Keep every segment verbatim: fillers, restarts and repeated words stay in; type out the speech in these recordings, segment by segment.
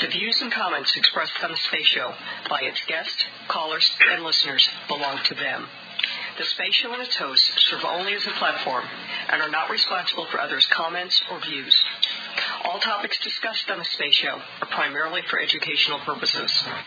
The views and comments expressed on the Space Show by its guests, callers, and listeners belong to them. The Space Show and its hosts serve only as a platform and are not responsible for others' comments or views. All topics discussed on the Space Show are primarily for educational purposes.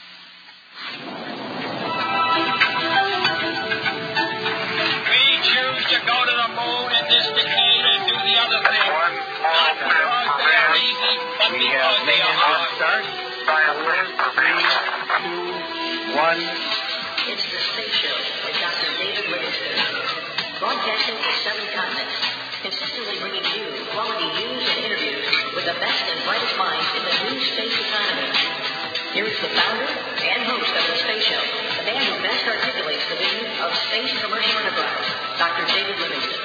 We choose to go to the moon in this decade and do the other thing. Not because they are easy, but we because have they are hard. Start. Four, three, two, one. It's the Space Show with Doctor David Livingston. Broadcasting to seven continents, consistently bringing you quality news and interviews with the best and brightest minds in the new space economy. Here is the founder and host of the Space Show, the man who best articulates the vision of space commercial enterprise, Doctor David Livingston.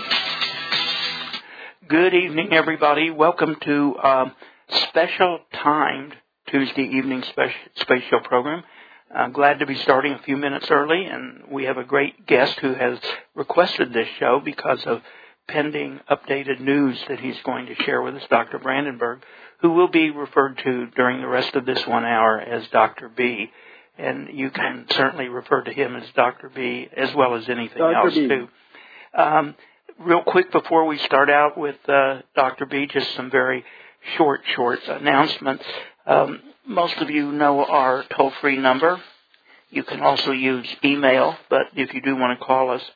Good evening, everybody. Welcome to um, special timed Tuesday evening space, space show program. I'm glad to be starting a few minutes early, and we have a great guest who has requested this show because of pending updated news that he's going to share with us, Doctor Brandenburg, who will be referred to during the rest of this one hour as Doctor B. And you can certainly refer to him as Doctor B as well as anything Doctor else, B. too. Um, real quick before we start out with uh, Doctor B, just some very short, short announcements. Um, most of you know our toll-free number. You can also use email, but if you do want to call us,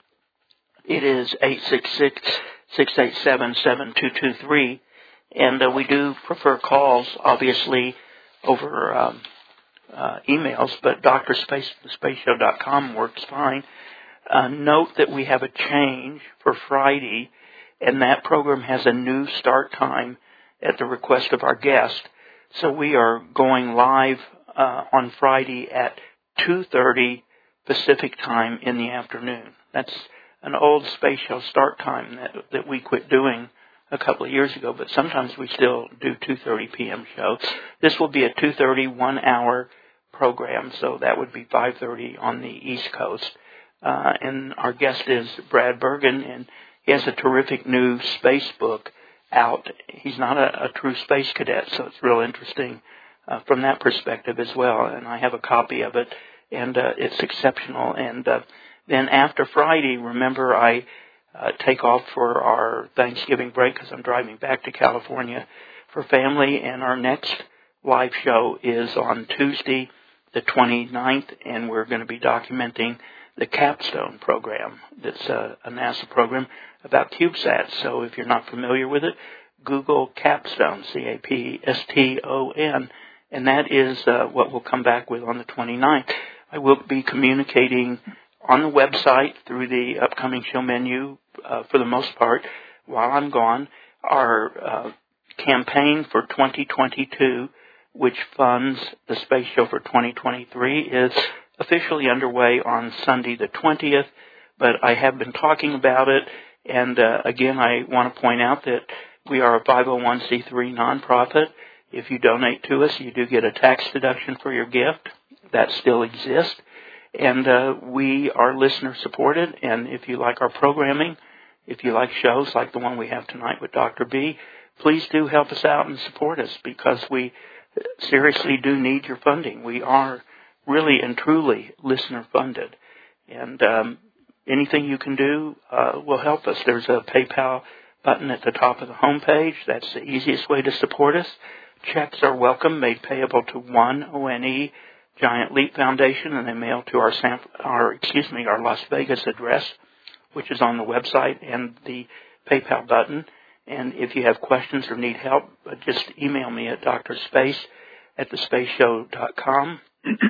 it is eight six six, six eight seven, seven two two three. And uh, we do prefer calls, obviously, over um, uh, emails, but d r space the space show dot com works fine. Uh, note that we have a change for Friday, and that program has a new start time at the request of our guest. So we are going live uh, on Friday at two thirty Pacific time in the afternoon. That's an old space show start time that that we quit doing a couple of years ago, but sometimes we still do two thirty p.m. shows. This will be a two thirty one-hour program, so that would be five thirty on the East Coast. Uh, and our guest is Brad Bergen, and he has a terrific new space book out. He's not a, a true space cadet, so it's real interesting uh, from that perspective as well. And I have a copy of it, and uh, it's exceptional. And uh, then after Friday, remember, I uh, take off for our Thanksgiving break because I'm driving back to California for family. And our next live show is on Tuesday, the twenty-ninth, and we're going to be documenting the Capstone program. That's a, a NASA program about CubeSats. So if you're not familiar with it, Google Capstone, C A P S T O N, and that is uh, what we'll come back with on the twenty-ninth. I will be communicating on the website through the upcoming show menu uh, for the most part while I'm gone. Our uh, campaign for twenty twenty-two, which funds the space show for twenty twenty-three, is officially underway on Sunday the twentieth, but I have been talking about it, and uh, again, I want to point out that we are a five oh one c three nonprofit. If you donate to us, you do get a tax deduction for your gift. That still exists, and uh, we are listener-supported, and if you like our programming, if you like shows like the one we have tonight with Doctor B, please do help us out and support us, because we seriously do need your funding. We are really and truly listener-funded. And um, anything you can do uh, will help us. There's a PayPal button at the top of the homepage. That's the easiest way to support us. Checks are welcome, made payable to one O N E Giant Leap Foundation, and they mail to our, San, our, excuse me, our Las Vegas address, which is on the website and the PayPal button. And if you have questions or need help, just email me at drspace at the space show dot com.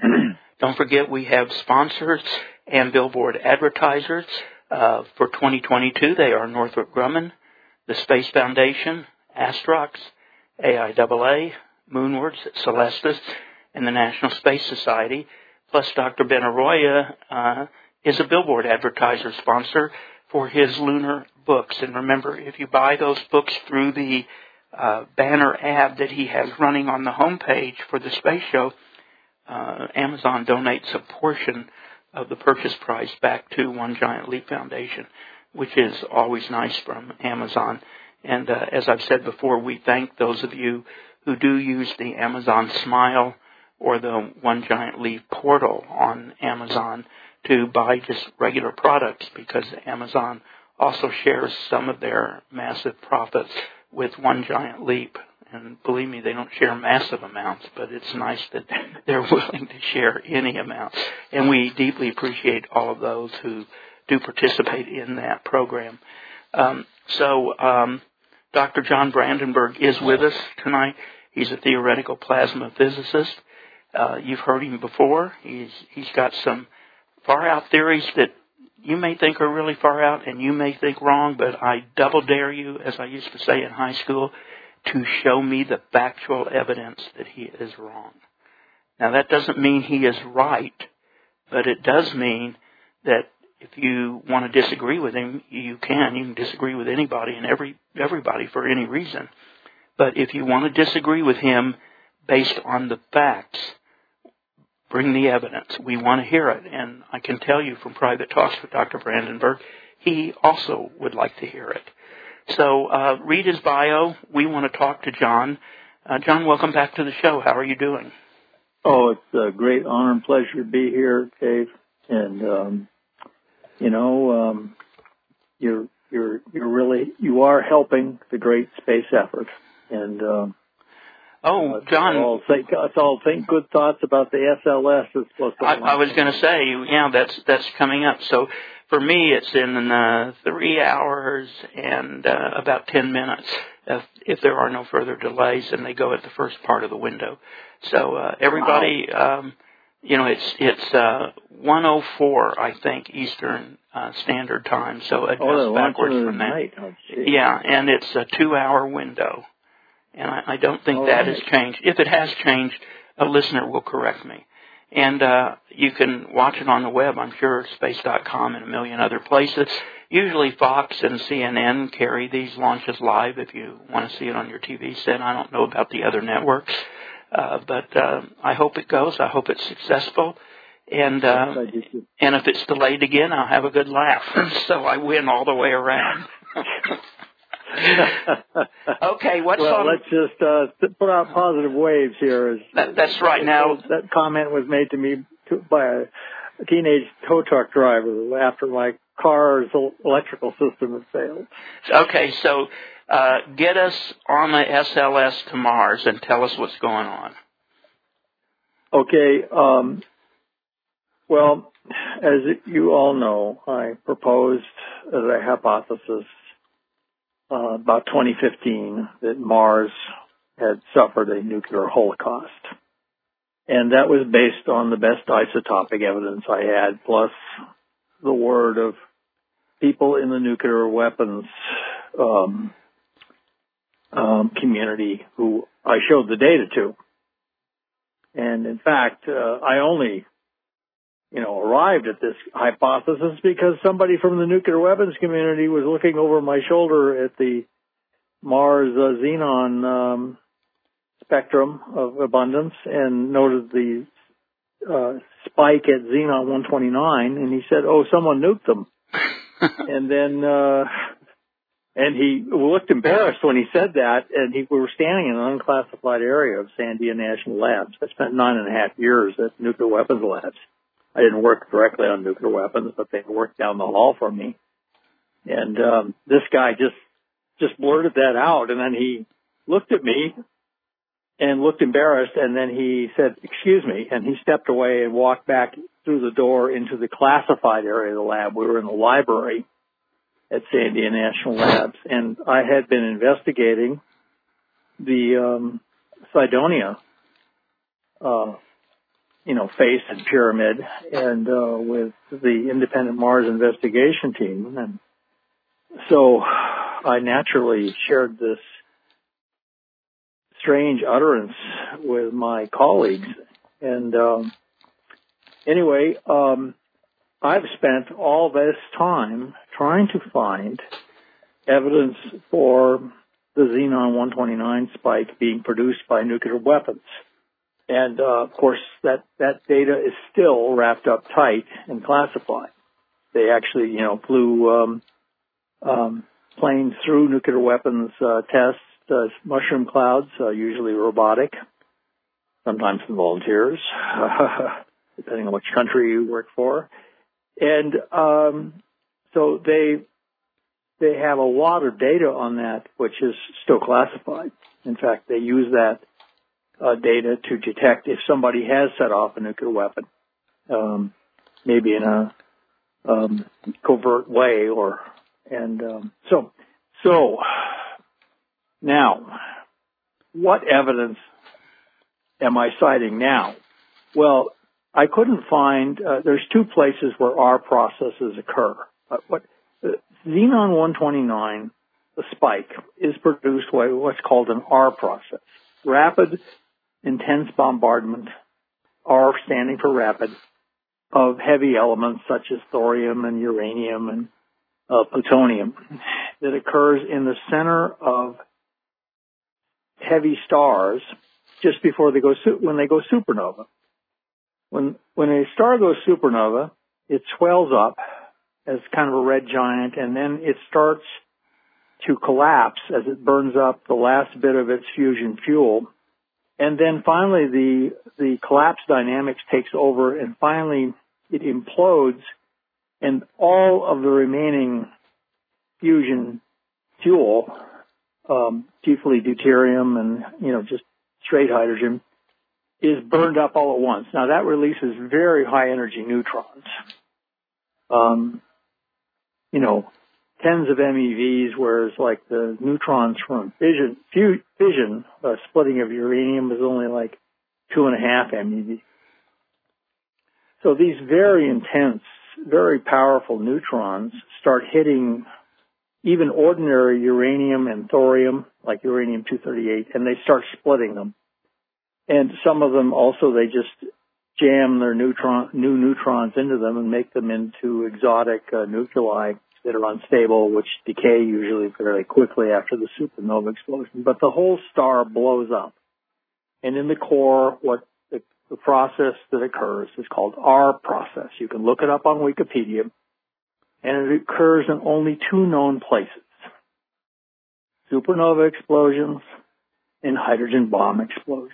Don't forget, we have sponsors and billboard advertisers uh, for twenty twenty-two. They are Northrop Grumman, the Space Foundation, Astrox, A I A A, Moonwards, Celestis, and the National Space Society. Plus, Doctor Ben Arroyo uh, is a billboard advertiser sponsor for his lunar books. And remember, if you buy those books through the uh, banner ad that he has running on the homepage for the space show, uh, Amazon donates a portion of the purchase price back to One Giant Leap Foundation, which is always nice from Amazon. And uh, as I've said before, we thank those of you who do use the Amazon Smile or the One Giant Leap portal on Amazon to buy just regular products, because Amazon also shares some of their massive profits with One Giant Leap. And believe me, they don't share massive amounts, but it's nice that they're willing to share any amount. And we deeply appreciate all of those who do participate in that program. Um, so um, Doctor John Brandenburg is with us tonight. He's a theoretical plasma physicist. Uh, you've heard him before. He's he's got some far-out theories that you may think are really far out and you may think wrong, but I double dare you, as I used to say in high school, to show me the factual evidence that he is wrong. Now, that doesn't mean he is right, but it does mean that if you want to disagree with him, you can. You can disagree with anybody and every everybody for any reason. But if you want to disagree with him based on the facts, bring the evidence. We want to hear it. And I can tell you from private talks with Doctor Brandenburg, he also would like to hear it. So uh, read his bio. We want to talk to John. Uh, John, welcome back to the show. How are you doing? Oh, it's a great honor and pleasure to be here, Dave. And, um, you know, um, you're you're you're really you are helping the great space effort. And um, oh, John, it's all, think, it's all think good thoughts about the S L S. Is supposed to I, I was going to say, yeah, that's that's coming up. So. For me, it's in uh, three hours and uh, about ten minutes if, if there are no further delays, and they go at the first part of the window. So uh, everybody, wow. um, you know, it's it's uh, one oh four, I think, Eastern uh, Standard Time. So adjust oh, backwards from that. Night. Oh, yeah, and it's a two-hour window, and I, I don't think All that right. has changed. If it has changed, a listener will correct me. And uh, you can watch it on the web, I'm sure, space dot com and a million other places. Usually Fox and C N N carry these launches live if you want to see it on your T V set. I don't know about the other networks, uh, but uh, I hope it goes. I hope it's successful. And uh, and if it's delayed again, I'll have a good laugh. So I win all the way around. Okay, what's well, on... let's just uh, put out positive waves here. As, that, that's right. Now, that comment was made to me to, by a teenage tow truck driver after my car's electrical system had failed. Okay, so uh, get us on the S L S to Mars and tell us what's going on. Okay. Um, well, as you all know, I proposed as a hypothesis Uh, about twenty fifteen, that Mars had suffered a nuclear holocaust. And that was based on the best isotopic evidence I had, plus the word of people in the nuclear weapons um, um, community who I showed the data to. And in fact, uh, I only you know, arrived at this hypothesis because somebody from the nuclear weapons community was looking over my shoulder at the Mars uh, xenon um, spectrum of abundance and noted the uh, spike at xenon one twenty-nine, and he said, "Oh, someone nuked them." And then, uh, and he looked embarrassed when he said that, and he, we were standing in an unclassified area of Sandia National Labs. I spent nine and a half years at nuclear weapons labs. I didn't work directly on nuclear weapons, but they worked down the hall from me. And um, this guy just just blurted that out, and then he looked at me and looked embarrassed, and then he said, "Excuse me," and he stepped away and walked back through the door into the classified area of the lab. We were in the library at Sandia National Labs, and I had been investigating the um, Cydonia uh you know, face and pyramid, and uh, with the Independent Mars Investigation Team. And so I naturally shared this strange utterance with my colleagues. And um, anyway, um, I've spent all this time trying to find evidence for the xenon one twenty-nine spike being produced by nuclear weapons. And, uh, of course, that, that data is still wrapped up tight and classified. They actually, you know, flew um, um, planes through nuclear weapons uh, tests uh, mushroom clouds, uh, usually robotic, sometimes some volunteers, depending on which country you work for. And um, so they they have a lot of data on that, which is still classified. In fact, they use that uh, data to detect if somebody has set off a nuclear weapon, um, maybe in a um, covert way, or and um, so so now, what evidence am I citing now? Well, I couldn't find. Uh, there's two places where R processes occur. Uh, what uh, Xenon one twenty-nine, the spike, is produced by what's called an R process, rapid intense bombardment, R standing for rapid, of heavy elements such as thorium and uranium and uh, plutonium that occurs in the center of heavy stars just before they go su- when they go supernova. When when a star goes supernova, it swells up as kind of a red giant, and then it starts to collapse as it burns up the last bit of its fusion fuel. And then finally the the collapse dynamics takes over, and finally it implodes, and all of the remaining fusion fuel, um, chiefly deuterium and, you know, just straight hydrogen, is burned up all at once. Now that releases very high energy neutrons. Um, you know, tens of M E Vs, whereas like the neutrons from fission, fission uh, splitting of uranium is only like two and a half M E V. So these very intense, very powerful neutrons start hitting even ordinary uranium and thorium, like uranium two thirty-eight, and they start splitting them. And some of them also, they just jam their neutron, new neutrons into them and make them into exotic uh, nuclei that are unstable, which decay usually fairly quickly after the supernova explosion. But the whole star blows up. And in the core, what the, the process that occurs is called R process. You can look it up on Wikipedia. And it occurs in only two known places: supernova explosions and hydrogen bomb explosions.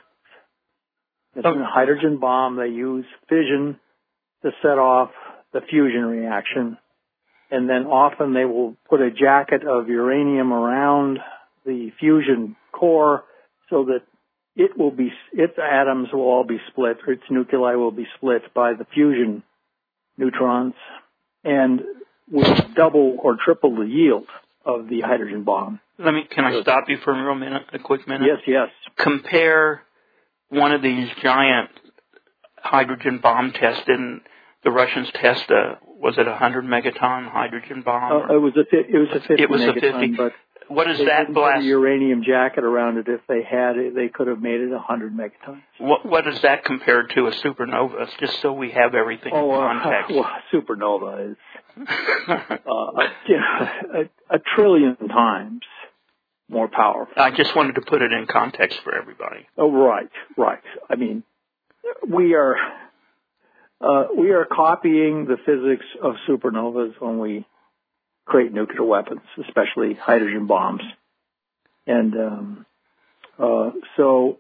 It's in a hydrogen bomb, they use fission to set off the fusion reaction. And then often they will put a jacket of uranium around the fusion core so that it will be, its atoms will all be split, or its nuclei will be split by the fusion neutrons, and will double or triple the yield of the hydrogen bomb. Let me, can I stop you for a real minute, a quick minute? Yes, yes. Compare one of these giant hydrogen bomb tests. Didn't the Russians test a, was it a hundred megaton hydrogen bomb? Uh, it was a, it was a fifty it was megaton, a fifty. But what is they that didn't blast? Put a uranium jacket around it. If they had it, they could have made it a hundred megatons. What, what is that compared to a supernova? Just so we have everything oh, in uh, context. Well, supernova is uh, you know, a, a trillion times more powerful. I just wanted to put it in context for everybody. Oh, right, right. I mean, we are uh, we are copying the physics of supernovas when we create nuclear weapons, especially hydrogen bombs. And um, uh, so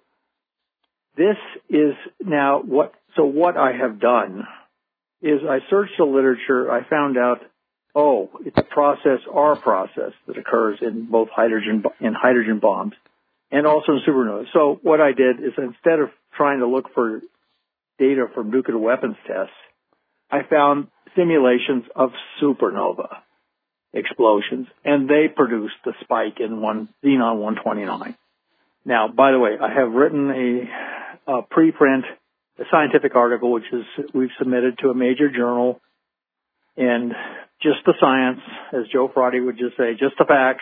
this is now what. So what I have done is I searched the literature. I found out, oh, it's a process, R process, that occurs in both hydrogen in hydrogen bombs and also in supernovas. So what I did is, instead of trying to look for data from nuclear weapons tests, I found simulations of supernova explosions, and they produced the spike in one Xenon one twenty-nine. Now, by the way, I have written a, a preprint, a scientific article, which is we've submitted to a major journal, and just the science, as Joe Friday would just say, just the facts.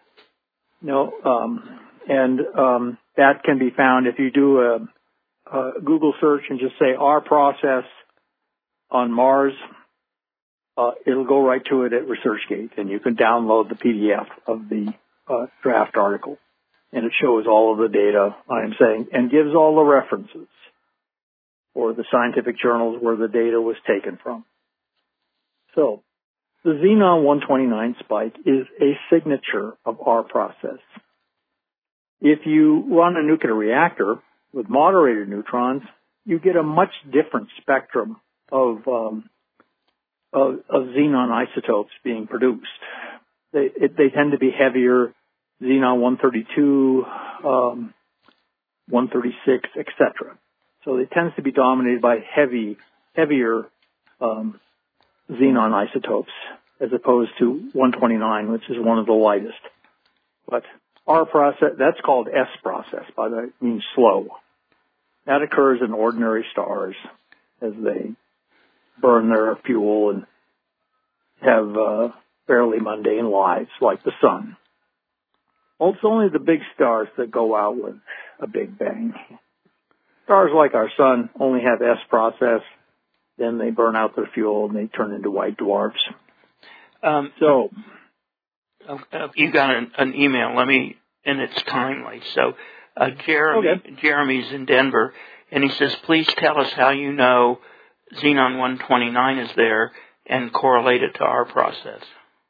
No, um, and um, that can be found if you do a, a Google search and just say R process on Mars. Uh, it'll go right to it at ResearchGate, and you can download the P D F of the uh, draft article, and it shows all of the data I'm saying and gives all the references for the scientific journals where the data was taken from. So the Xenon one twenty-nine spike is a signature of our process. If you run a nuclear reactor with moderated neutrons, you get a much different spectrum of, um, of, of xenon isotopes being produced. They, it, they tend to be heavier, xenon one thirty-two, um, one thirty-six, et cetera. So it tends to be dominated by heavy, heavier um, xenon isotopes as opposed to one twenty-nine, which is one of the lightest. But our process, that's called S process, by the means slow. That occurs in ordinary stars as they burn their fuel and have uh, fairly mundane lives like the sun. Well, it's only the big stars that go out with a big bang. Stars like our sun only have S process, then they burn out their fuel and they turn into white dwarfs. Um, so, uh, you got an, an email. Let me, and it's timely. So, uh, Jeremy, okay. Jeremy's in Denver, and he says, please tell us how you know xenon one twenty-nine is there and correlate it to our process.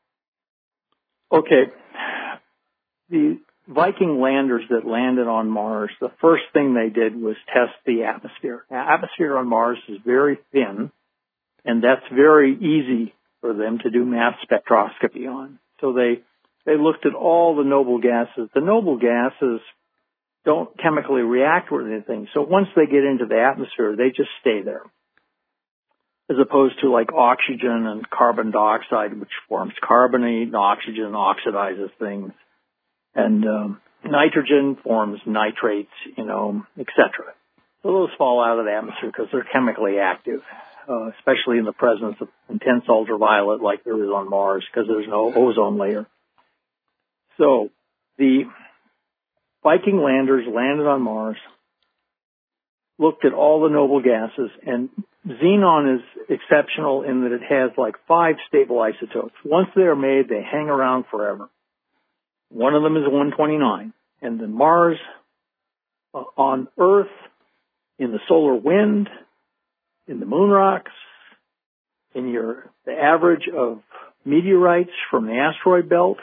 Okay. The Viking landers that landed on Mars, the first thing they did was test the atmosphere. The atmosphere on Mars is very thin, and that's very easy for them to do mass spectroscopy on. So they, they looked at all the noble gases. The noble gases don't chemically react with anything, so once they get into the atmosphere, they just stay there. As opposed to like oxygen and carbon dioxide, which forms carbonate, and oxygen oxidizes things. And um, nitrogen forms nitrates, you know, et cetera. So those fall out of the atmosphere because they're chemically active, uh, especially in the presence of intense ultraviolet like there is on Mars because there's no ozone layer. So the Viking landers landed on Mars, looked at all the noble gases, and xenon is exceptional in that it has like five stable isotopes. Once they're made, they hang around forever. One of them is one twenty-nine. And then Mars, uh, on Earth, in the solar wind, in the moon rocks, in your the average of meteorites from the asteroid belt,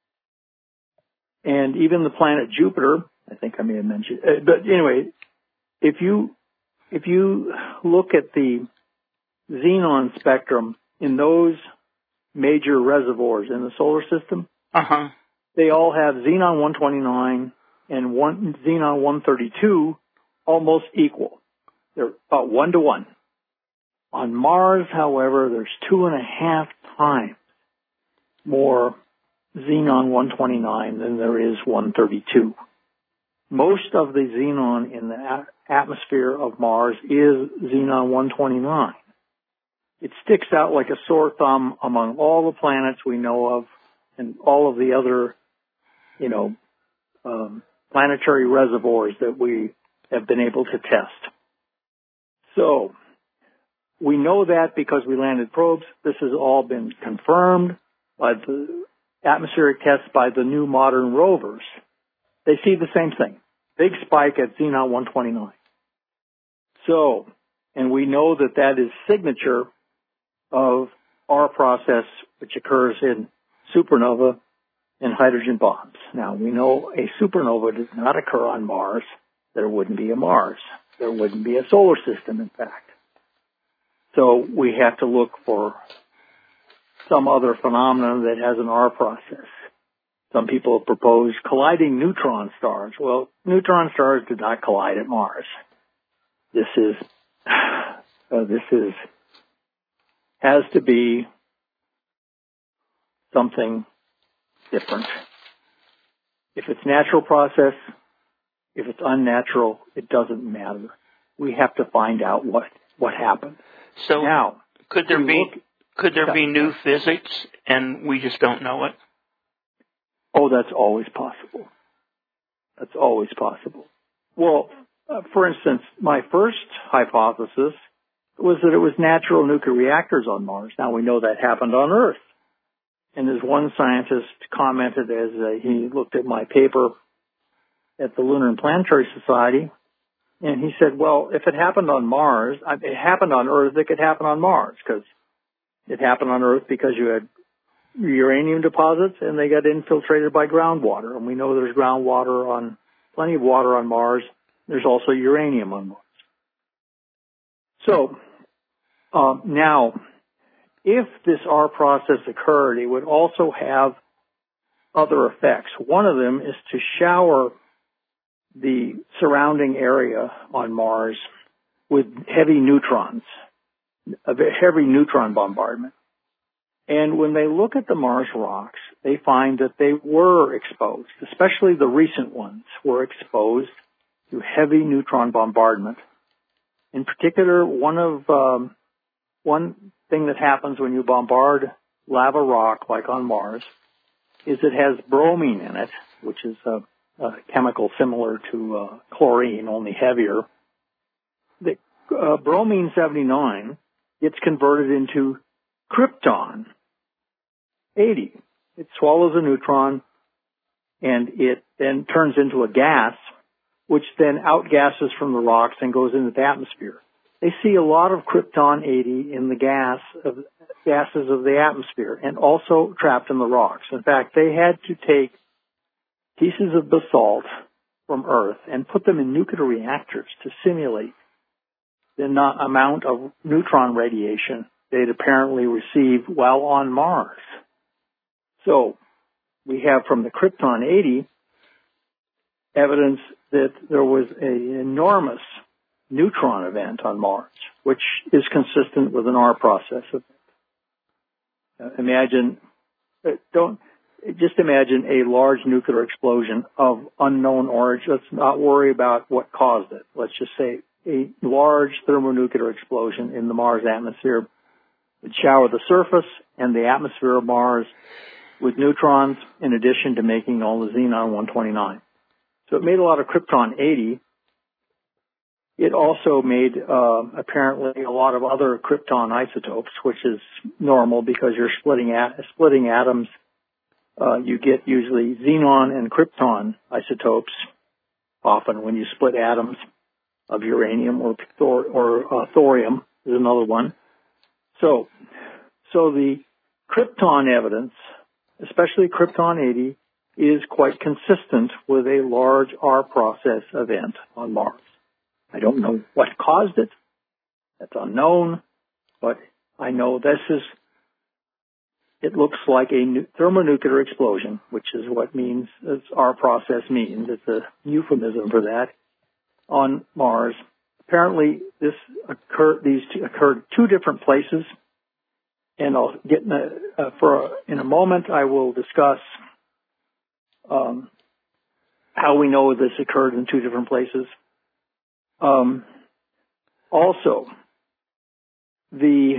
and even the planet Jupiter, I think I may have mentioned. Uh, but anyway, if you if you look at the xenon spectrum in those major reservoirs in the solar system, uh-huh. they all have xenon one twenty-nine and one, xenon one thirty-two almost equal. They're about one to one. On Mars, however, there's two and a half times more xenon one twenty-nine than there is one thirty-two. Most of the xenon in the atmosphere of Mars is xenon one twenty-nine. It sticks out like a sore thumb among all the planets we know of and all of the other, you know, um, planetary reservoirs that we have been able to test. So we know that because we landed probes. This has all been confirmed by the atmospheric tests by the new modern rovers. They see the same thing. Big spike at xenon one twenty-nine. So, and we know that that is signature of our process, which occurs in supernova and hydrogen bombs. Now, we know a supernova does not occur on Mars. There wouldn't be a Mars. There wouldn't be a solar system, in fact. So we have to look for some other phenomenon that has an R process. Some people have proposed colliding neutron stars. Well, neutron stars do not collide at Mars. This is, uh, this is, has to be something different. If it's natural process, if it's unnatural, it doesn't matter. We have to find out what, what happened. So now, could there be, look, could there be new physics and we just don't know it? Oh, that's always possible. That's always possible. Well, uh, for instance, my first hypothesis was that it was natural nuclear reactors on Mars. Now we know that happened on Earth. And as one scientist commented as uh, he looked at my paper at the Lunar and Planetary Society, and he said, well, if it happened on Mars, it happened on Earth, it could happen on Mars, because it happened on Earth because you had uranium deposits and they got infiltrated by groundwater. And we know there's groundwater on plenty of water on Mars. There's also uranium on Mars. So, um, now, if this R process occurred, it would also have other effects. One of them is to shower the surrounding area on Mars with heavy neutrons, a heavy neutron bombardment. And when they look at the Mars rocks, they find that they were exposed, especially the recent ones were exposed to heavy neutron bombardment. In particular, one of um, one thing that happens when you bombard lava rock, like on Mars, is it has bromine in it, which is a, a chemical similar to uh, chlorine, only heavier. The uh, bromine seventy-nine gets converted into krypton eighty. It swallows a neutron, and it then turns into a gas, which then outgasses from the rocks and goes into the atmosphere. They see a lot of krypton eighty in the gas of gases of the atmosphere and also trapped in the rocks. In fact, they had to take pieces of basalt from Earth and put them in nuclear reactors to simulate the amount of neutron radiation they'd apparently received while on Mars. So we have from the krypton eighty evidence that there was an enormous neutron event on Mars, which is consistent with an R process event. Uh, imagine, uh, don't, just imagine a large nuclear explosion of unknown origin. Let's not worry about what caused it. Let's just say a large thermonuclear explosion in the Mars atmosphere would shower the surface and the atmosphere of Mars with neutrons in addition to making all the xenon one twenty-nine. So it made a lot of krypton eighty. It also made uh, apparently a lot of other krypton isotopes, which is normal because you're splitting at, splitting atoms. Uh, you get usually xenon and krypton isotopes often when you split atoms of uranium or thor- or uh, thorium is another one. So, so the krypton evidence, especially krypton eighty, is quite consistent with a large R process event on Mars. I don't know what caused it. That's unknown, but I know this is, it looks like a thermonuclear explosion, which is what means, as R process means. It's a euphemism for that on Mars. Apparently, this occurred, these two occurred two different places, and I'll get in a, uh, for a, in a moment. I will discuss um, how we know this occurred in two different places. Um, also, the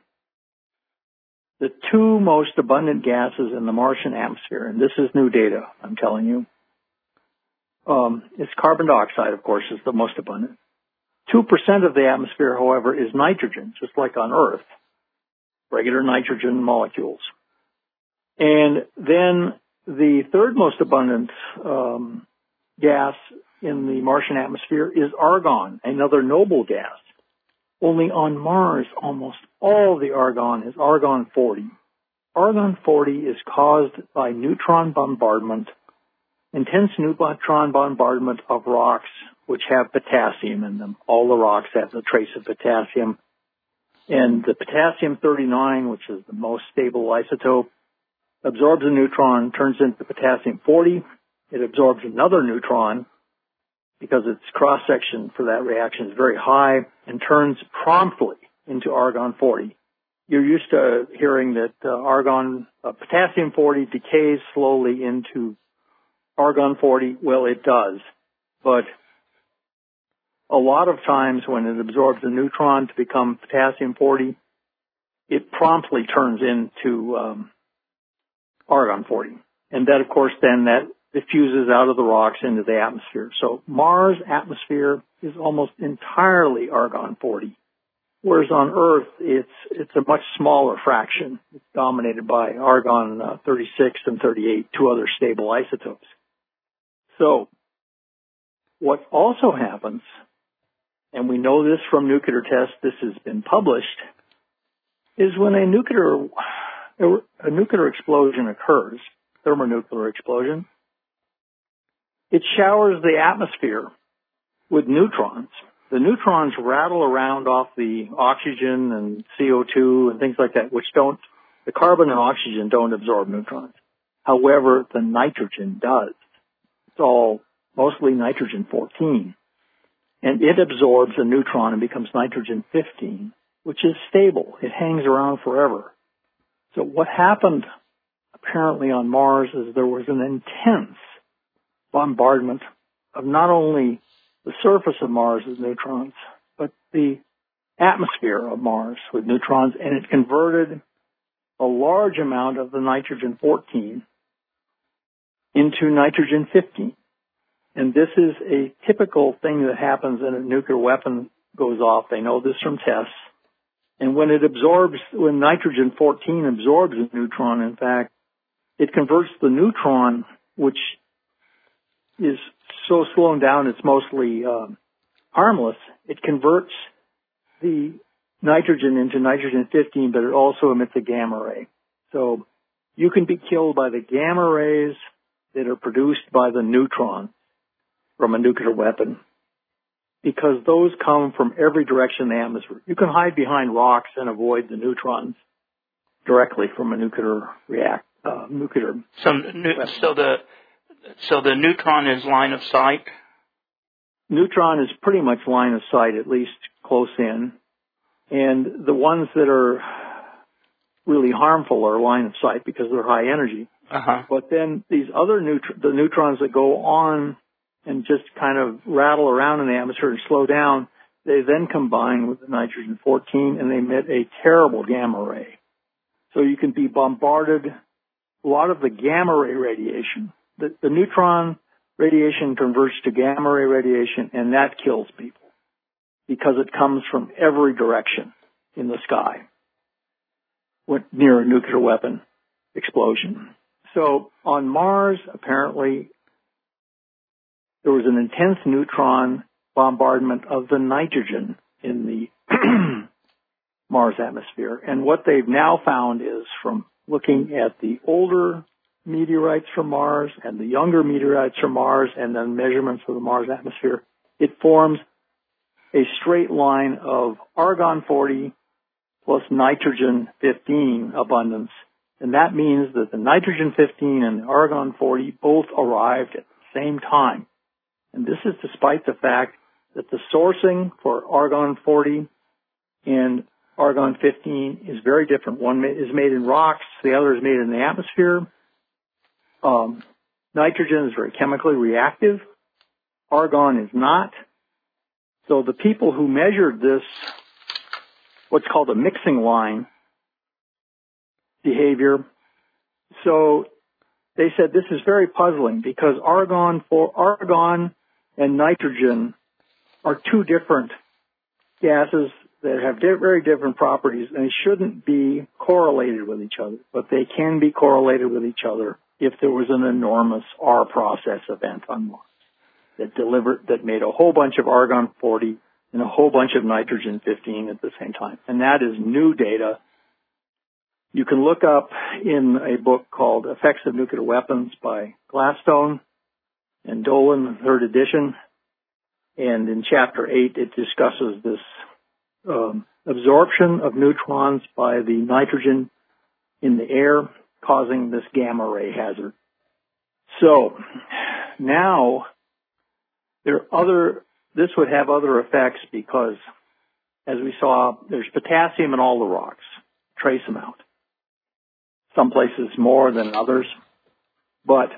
the two most abundant gases in the Martian atmosphere, and this is new data, I'm telling you, um, it's carbon dioxide, of course, is the most abundant. Two percent of the atmosphere, however, is nitrogen, just like on Earth, regular nitrogen molecules. And then the third most abundant um, gas in the Martian atmosphere is argon, another noble gas. Only on Mars, almost all the argon is argon forty. Argon forty is caused by neutron bombardment, intense neutron bombardment of rocks which have potassium in them. All the rocks have a trace of potassium. And the potassium thirty-nine, which is the most stable isotope, absorbs a neutron, turns into potassium forty. It absorbs another neutron because its cross-section for that reaction is very high and turns promptly into argon forty. You're used to hearing that uh, argon, uh, potassium forty decays slowly into argon forty. Well, it does. But a lot of times when it absorbs a neutron to become potassium forty, it promptly turns into um, argon forty. And that, of course, then that diffuses out of the rocks into the atmosphere. So Mars' atmosphere is almost entirely argon forty, whereas on Earth it's it's a much smaller fraction. It's dominated by argon uh, thirty-six and thirty-eight, two other stable isotopes. So what also happens, and we know this from nuclear tests, this has been published, is when a nuclear a nuclear explosion occurs, thermonuclear explosion, it showers the atmosphere with neutrons. The neutrons rattle around off the oxygen and C O two and things like that, which don't, the carbon and oxygen don't absorb neutrons. However, the nitrogen does. It's all mostly nitrogen fourteen. And it absorbs a neutron and becomes nitrogen fifteen, which is stable. It hangs around forever. So what happened apparently on Mars is there was an intense bombardment of not only the surface of Mars with neutrons, but the atmosphere of Mars with neutrons, and it converted a large amount of the nitrogen fourteen into nitrogen fifteen. And this is a typical thing that happens when a nuclear weapon goes off. They know this from tests. And when it absorbs, when nitrogen fourteen absorbs a neutron, in fact, it converts the neutron, which is so slowed down it's mostly um, harmless. It converts the nitrogen into nitrogen fifteen, but it also emits a gamma ray. So you can be killed by the gamma rays that are produced by the neutron from a nuclear weapon, because those come from every direction in the atmosphere. You can hide behind rocks and avoid the neutrons directly from a nuclear react uh, nuclear. So, so the so the neutron is line of sight. Neutron is pretty much line of sight, at least close in, and the ones that are really harmful are line of sight because they're high energy. Uh-huh. But then these other neutr- the neutrons that go on and just kind of rattle around in the atmosphere and slow down, they then combine with the nitrogen fourteen and they emit a terrible gamma ray. So you can be bombarded. A lot of the gamma ray radiation, the, the neutron radiation converts to gamma ray radiation, and that kills people because it comes from every direction in the sky near a nuclear weapon explosion. So on Mars, apparently, there was an intense neutron bombardment of the nitrogen in the Mars atmosphere. And what they've now found is, from looking at the older meteorites from Mars and the younger meteorites from Mars and then measurements of the Mars atmosphere, it forms a straight line of argon forty plus nitrogen fifteen abundance. And that means that the nitrogen fifteen and the argon forty both arrived at the same time. And this is despite the fact that the sourcing for argon forty and argon fifteen is very different. One is made in rocks, the other is made in the atmosphere. Um, nitrogen is very chemically reactive. Argon is not. So the people who measured this, what's called a mixing line behavior, so they said this is very puzzling because argon for argon and nitrogen are two different gases that have di- very different properties, and they shouldn't be correlated with each other, but they can be correlated with each other if there was an enormous R process event on Mars that delivered, that made a whole bunch of argon forty and a whole bunch of nitrogen fifteen at the same time. And that is new data. You can look up in a book called Effects of Nuclear Weapons by Gladstone and Dolan, third edition. And in chapter eight, it discusses this um, absorption of neutrons by the nitrogen in the air, causing this gamma ray hazard. So now there are other, this would have other effects because, as we saw, there's potassium in all the rocks, trace amount. Some places more than others. But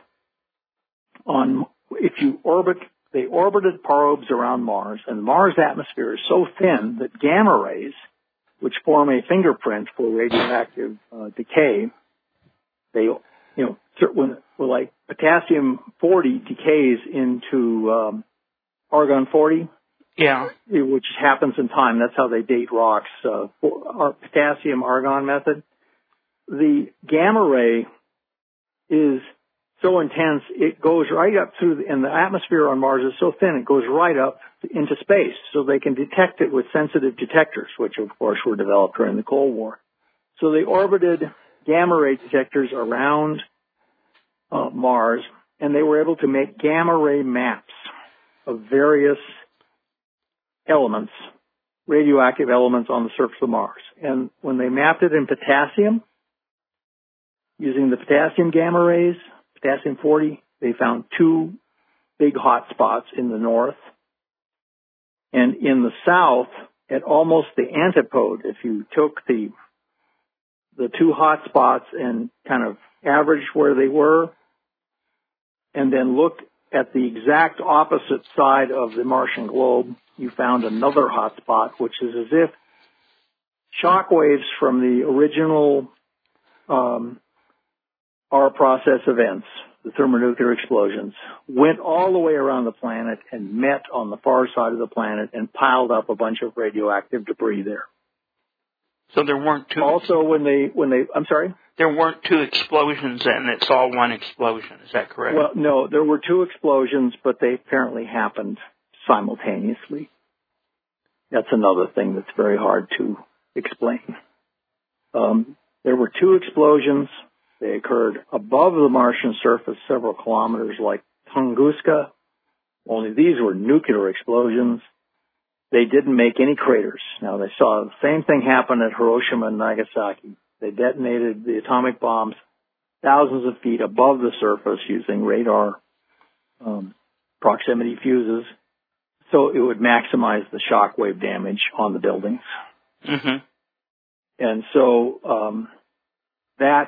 on, if you orbit, they orbited probes around Mars, and Mars' atmosphere is so thin that gamma rays, which form a fingerprint for radioactive uh, decay, they, you know, when, when like potassium forty decays into um, argon forty, yeah, which happens in time. That's how they date rocks. Uh, our potassium argon method. The gamma ray is so intense, it goes right up through, the, and the atmosphere on Mars is so thin, it goes right up into space, so they can detect it with sensitive detectors, which of course were developed during the Cold War. So they orbited gamma ray detectors around uh, Mars, and they were able to make gamma ray maps of various elements, radioactive elements on the surface of Mars. And when they mapped it in potassium, using the potassium gamma rays, potassium forty, they found two big hot spots in the north. And in the south, at almost the antipode, if you took the the two hot spots and kind of averaged where they were, and then looked at the exact opposite side of the Martian globe, you found another hot spot, which is as if shock waves from the original um, R process events, the thermonuclear explosions, went all the way around the planet and met on the far side of the planet and piled up a bunch of radioactive debris there. So there weren't two. Also, when they, when they, I'm sorry? There weren't two explosions and it's all one explosion. Is that correct? Well, no, there were two explosions, but they apparently happened simultaneously. That's another thing that's very hard to explain. Um, there were two explosions. They occurred above the Martian surface several kilometers, like Tunguska. Only these were nuclear explosions. They didn't make any craters. Now, they saw the same thing happen at Hiroshima and Nagasaki. They detonated the atomic bombs thousands of feet above the surface using radar um, proximity fuses, so it would maximize the shock wave damage on the buildings. Mm-hmm. And so um, that,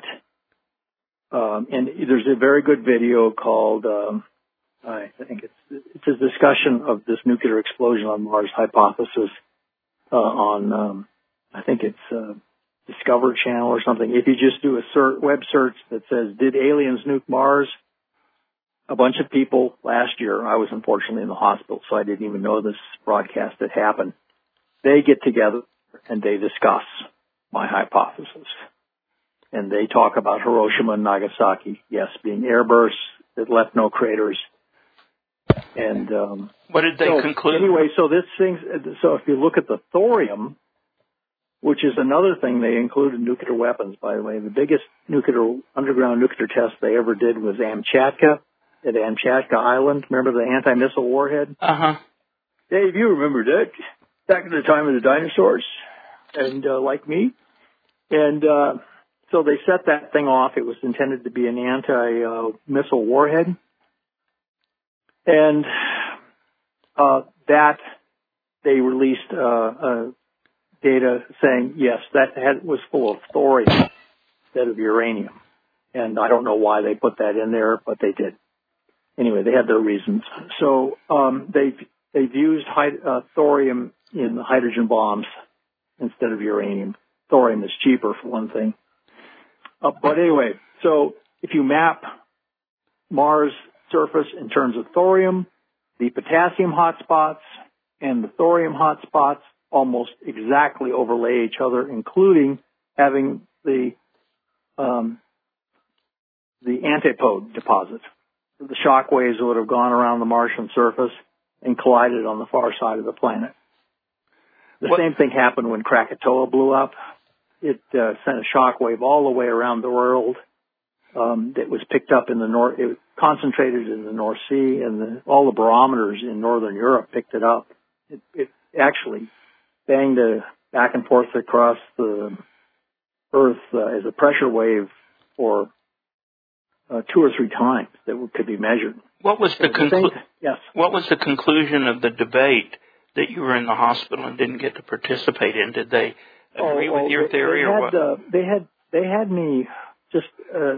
um, and there's a very good video called, um, I think it's it's a discussion of this nuclear explosion on Mars hypothesis uh, on, um, I think it's uh, Discover Channel or something. If you just do a search, web search that says, did aliens nuke Mars? A bunch of people last year, I was unfortunately in the hospital, so I didn't even know this broadcast had happened. They get together and they discuss my hypothesis. And they talk about Hiroshima and Nagasaki, yes, being airbursts that left no craters. And um, what did they so, conclude? Anyway, so this thing, so if you look at the thorium, which is another thing they included nuclear weapons, by the way. The biggest nuclear, underground nuclear test they ever did was Amchatka, at Amchatka Island. Remember the anti-missile warhead? Uh-huh. Dave, you remember that? Back in the time of the dinosaurs, and uh, like me. And uh, so they set that thing off. It was intended to be an anti-missile warhead. And uh, that, they released uh, uh, data saying, yes, that had, was full of thorium instead of uranium. And I don't know why they put that in there, but they did. Anyway, they had their reasons. So um, they've, they've used hy- uh, thorium in the hydrogen bombs instead of uranium. Thorium is cheaper, for one thing. Uh, but anyway, so if you map Mars' surface in terms of thorium, the potassium hotspots and the thorium hotspots almost exactly overlay each other, including having the um, the antipode deposit. The shock waves would have gone around the Martian surface and collided on the far side of the planet. The what? Same thing happened when Krakatoa blew up. It uh, sent a shock wave all the way around the world. Um, that was picked up in the north. It was concentrated in the North Sea, and the, all the barometers in northern Europe picked it up. It, it actually banged a back and forth across the Earth uh, as a pressure wave for uh, two or three times that could be measured. What was the conclu- yes? What was the conclusion of the debate that you were in the hospital and didn't get to participate in? Did they agree oh, with oh, your they, theory, they or had, what? Uh, they had they had me just. Uh,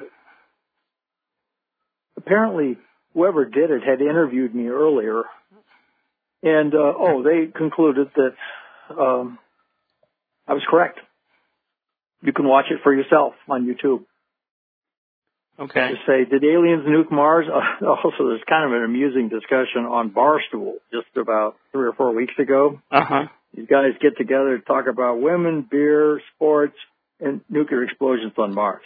apparently, whoever did it had interviewed me earlier, and uh, oh, they concluded that um, I was correct. You can watch it for yourself on YouTube. Okay. To say, did aliens nuke Mars? Uh, also, there's kind of an amusing discussion on Barstool just about three or four weeks ago. Uh-huh. These guys get together to talk about women, beer, sports, and nuclear explosions on Mars.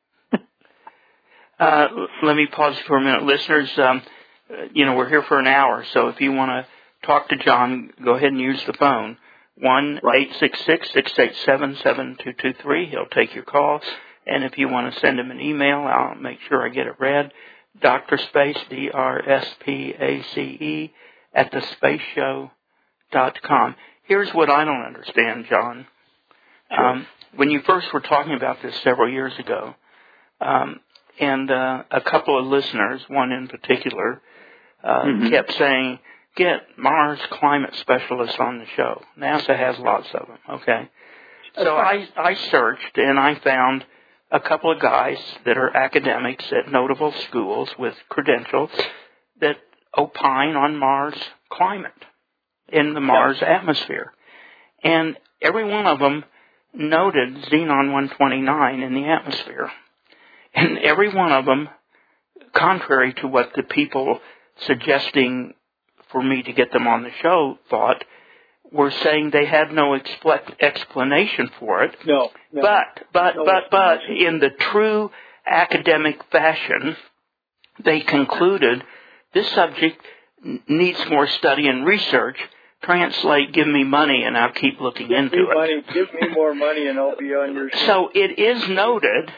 uh, let me pause for a minute. Listeners, um, you know, we're here for an hour, so if you want to talk to John, go ahead and use the phone. one eight six six, six eight seven, seven two two three. He'll take your call. And if you want to send him an email, I'll make sure I get it read. drspace, D R S P A C E, at the space show dot com. Here's what I don't understand, John. Sure. Um, when you first were talking about this several years ago, um, and uh, a couple of listeners, one in particular, uh, mm-hmm. kept saying, get Mars climate specialists on the show. NASA has lots of them, okay? So I, I searched, and I found a couple of guys that are academics at notable schools with credentials that opine on Mars climate in the Mars yeah. atmosphere. And every one of them noted xenon one twenty-nine in the atmosphere. And every one of them, contrary to what the people suggesting for me to get them on the show thought, were saying they had no expl- explanation for it. No. no but, but, no but, but, in the true academic fashion, they concluded this subject n- needs more study and research. Translate, give me money, and I'll keep looking give into me it. Money, give me more money, and I'll be on your show. So it is noted,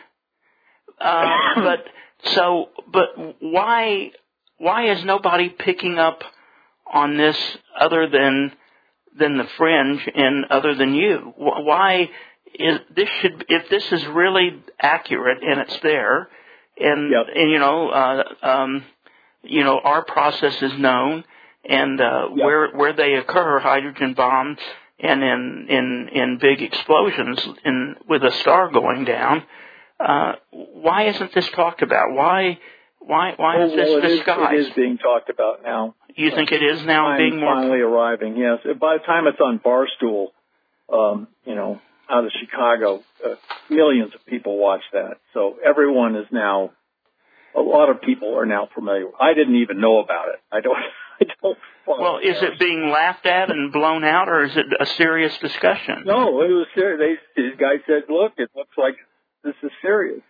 uh, but so, but why, why is nobody picking up on this other than than the fringe and other than you? Why is this should if this is really accurate and it's there, and yep. and you know, uh, um, you know, our process is known. And uh, yep. where where they occur, hydrogen bombs, and in in, in big explosions, in with a star going down. Uh, why isn't this talked about? Why why why oh, is this well, disguised? It is, it is being talked about now. You think it is now I'm being more finally arriving? Yes. By the time it's on Barstool, um, you know, out of Chicago, uh, millions of people watch that. So everyone is now. A lot of people are now familiar. I didn't even know about it. I don't. I don't. Well, is it being laughed at and blown out, or is it a serious discussion? No, it was serious. They, these guys said, "Look, it looks like this is serious."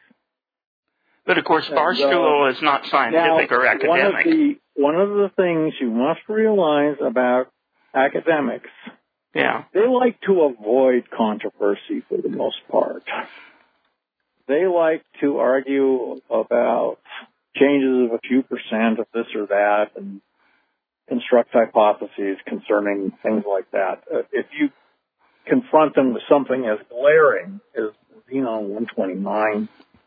But of course, Barstool uh, is not scientific now, or academic. One of the one of the things you must realize about academics, yeah, they like to avoid controversy for the most part. They like to argue about changes of a few percent of this or that and construct hypotheses concerning things like that. Uh, if you confront them with something as glaring as xenon one twenty-nine,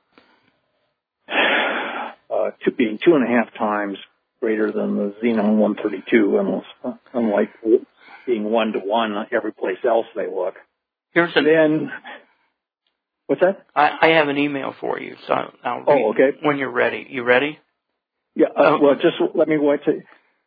uh, to being two and a half times greater than the xenon one thirty-two, almost, unlike being one to one every place else they look, Here's an, then... What's that? I, I have an email for you, so I'll read oh, okay. when you're ready. You ready? Yeah, uh, well, just let me wait to...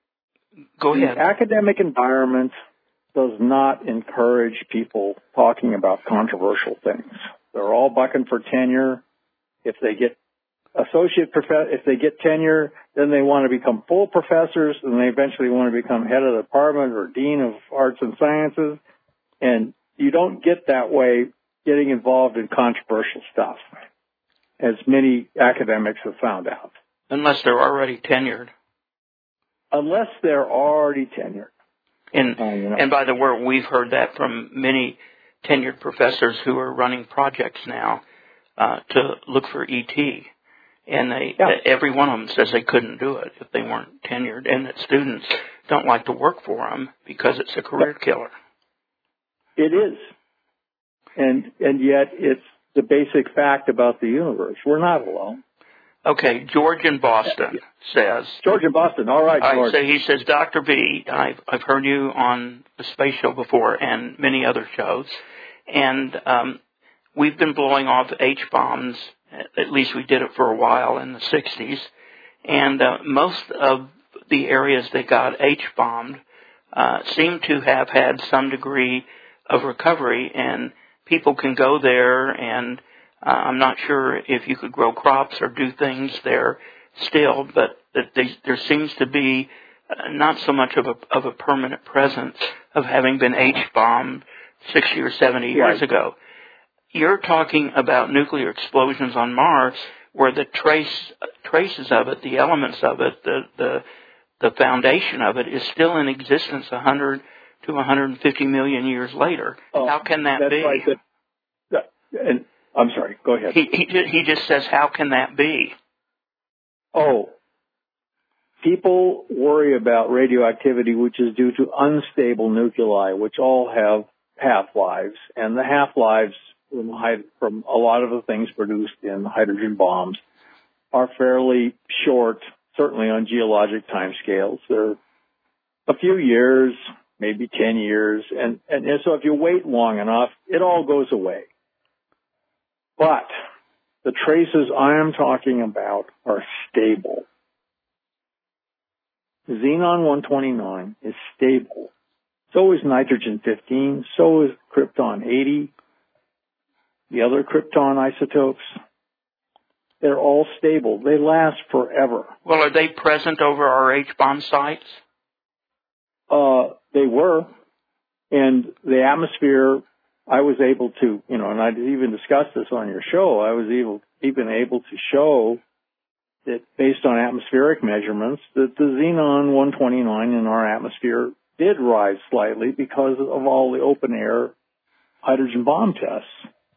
Go ahead. The academic environment does not encourage people talking about controversial things. They're all bucking for tenure. If they get associate prof- if they get tenure, then they want to become full professors, and they eventually want to become head of the department or dean of arts and sciences. And you don't get that way getting involved in controversial stuff, as many academics have found out. Unless they're already tenured. Unless they're already tenured. And, uh, you know. and by the way, we've heard that from many tenured professors who are running projects now uh, to look for E T. And they, yeah. every one of them says they couldn't do it if they weren't tenured, and that students don't like to work for them because it's a career killer. It is. And and yet it's the basic fact about the universe. We're not alone. Okay, George in Boston says... George in Boston, all right, George. I say, he says, Doctor B, I've, I've heard you on the Space Show before and many other shows, and um, we've been blowing off H-bombs, at least we did it for a while in the sixties, and uh, most of the areas that got H-bombed uh, seem to have had some degree of recovery, and people can go there, and uh, I'm not sure if you could grow crops or do things there still, but that they, there seems to be uh, not so much of a, of a permanent presence of having been H-bombed sixty or seventy years right. ago. You're talking about nuclear explosions on Mars, where the trace traces of it, the elements of it, the the, the foundation of it is still in existence one hundred to one hundred fifty million years later. Oh, how can that that's be? Right. That, that, and I'm sorry. Go ahead. He he he just says, how can that be? Oh, people worry about radioactivity, which is due to unstable nuclei, which all have half-lives, and the half-lives from, from a lot of the things produced in hydrogen bombs are fairly short, certainly on geologic timescales. They're a few years, maybe ten years, and, and, and so if you wait long enough, it all goes away. But the traces I am talking about are stable. Xenon one twenty-nine is stable. So is nitrogen fifteen. So is krypton eighty. The other krypton isotopes, they're all stable. They last forever. Well, are they present over our H-bomb sites? Uh, they were. And the atmosphere, I was able to, you know, and I even discussed this on your show, I was able, even able to show that based on atmospheric measurements, that the Xenon one twenty-nine in our atmosphere did rise slightly because of all the open-air hydrogen bomb tests.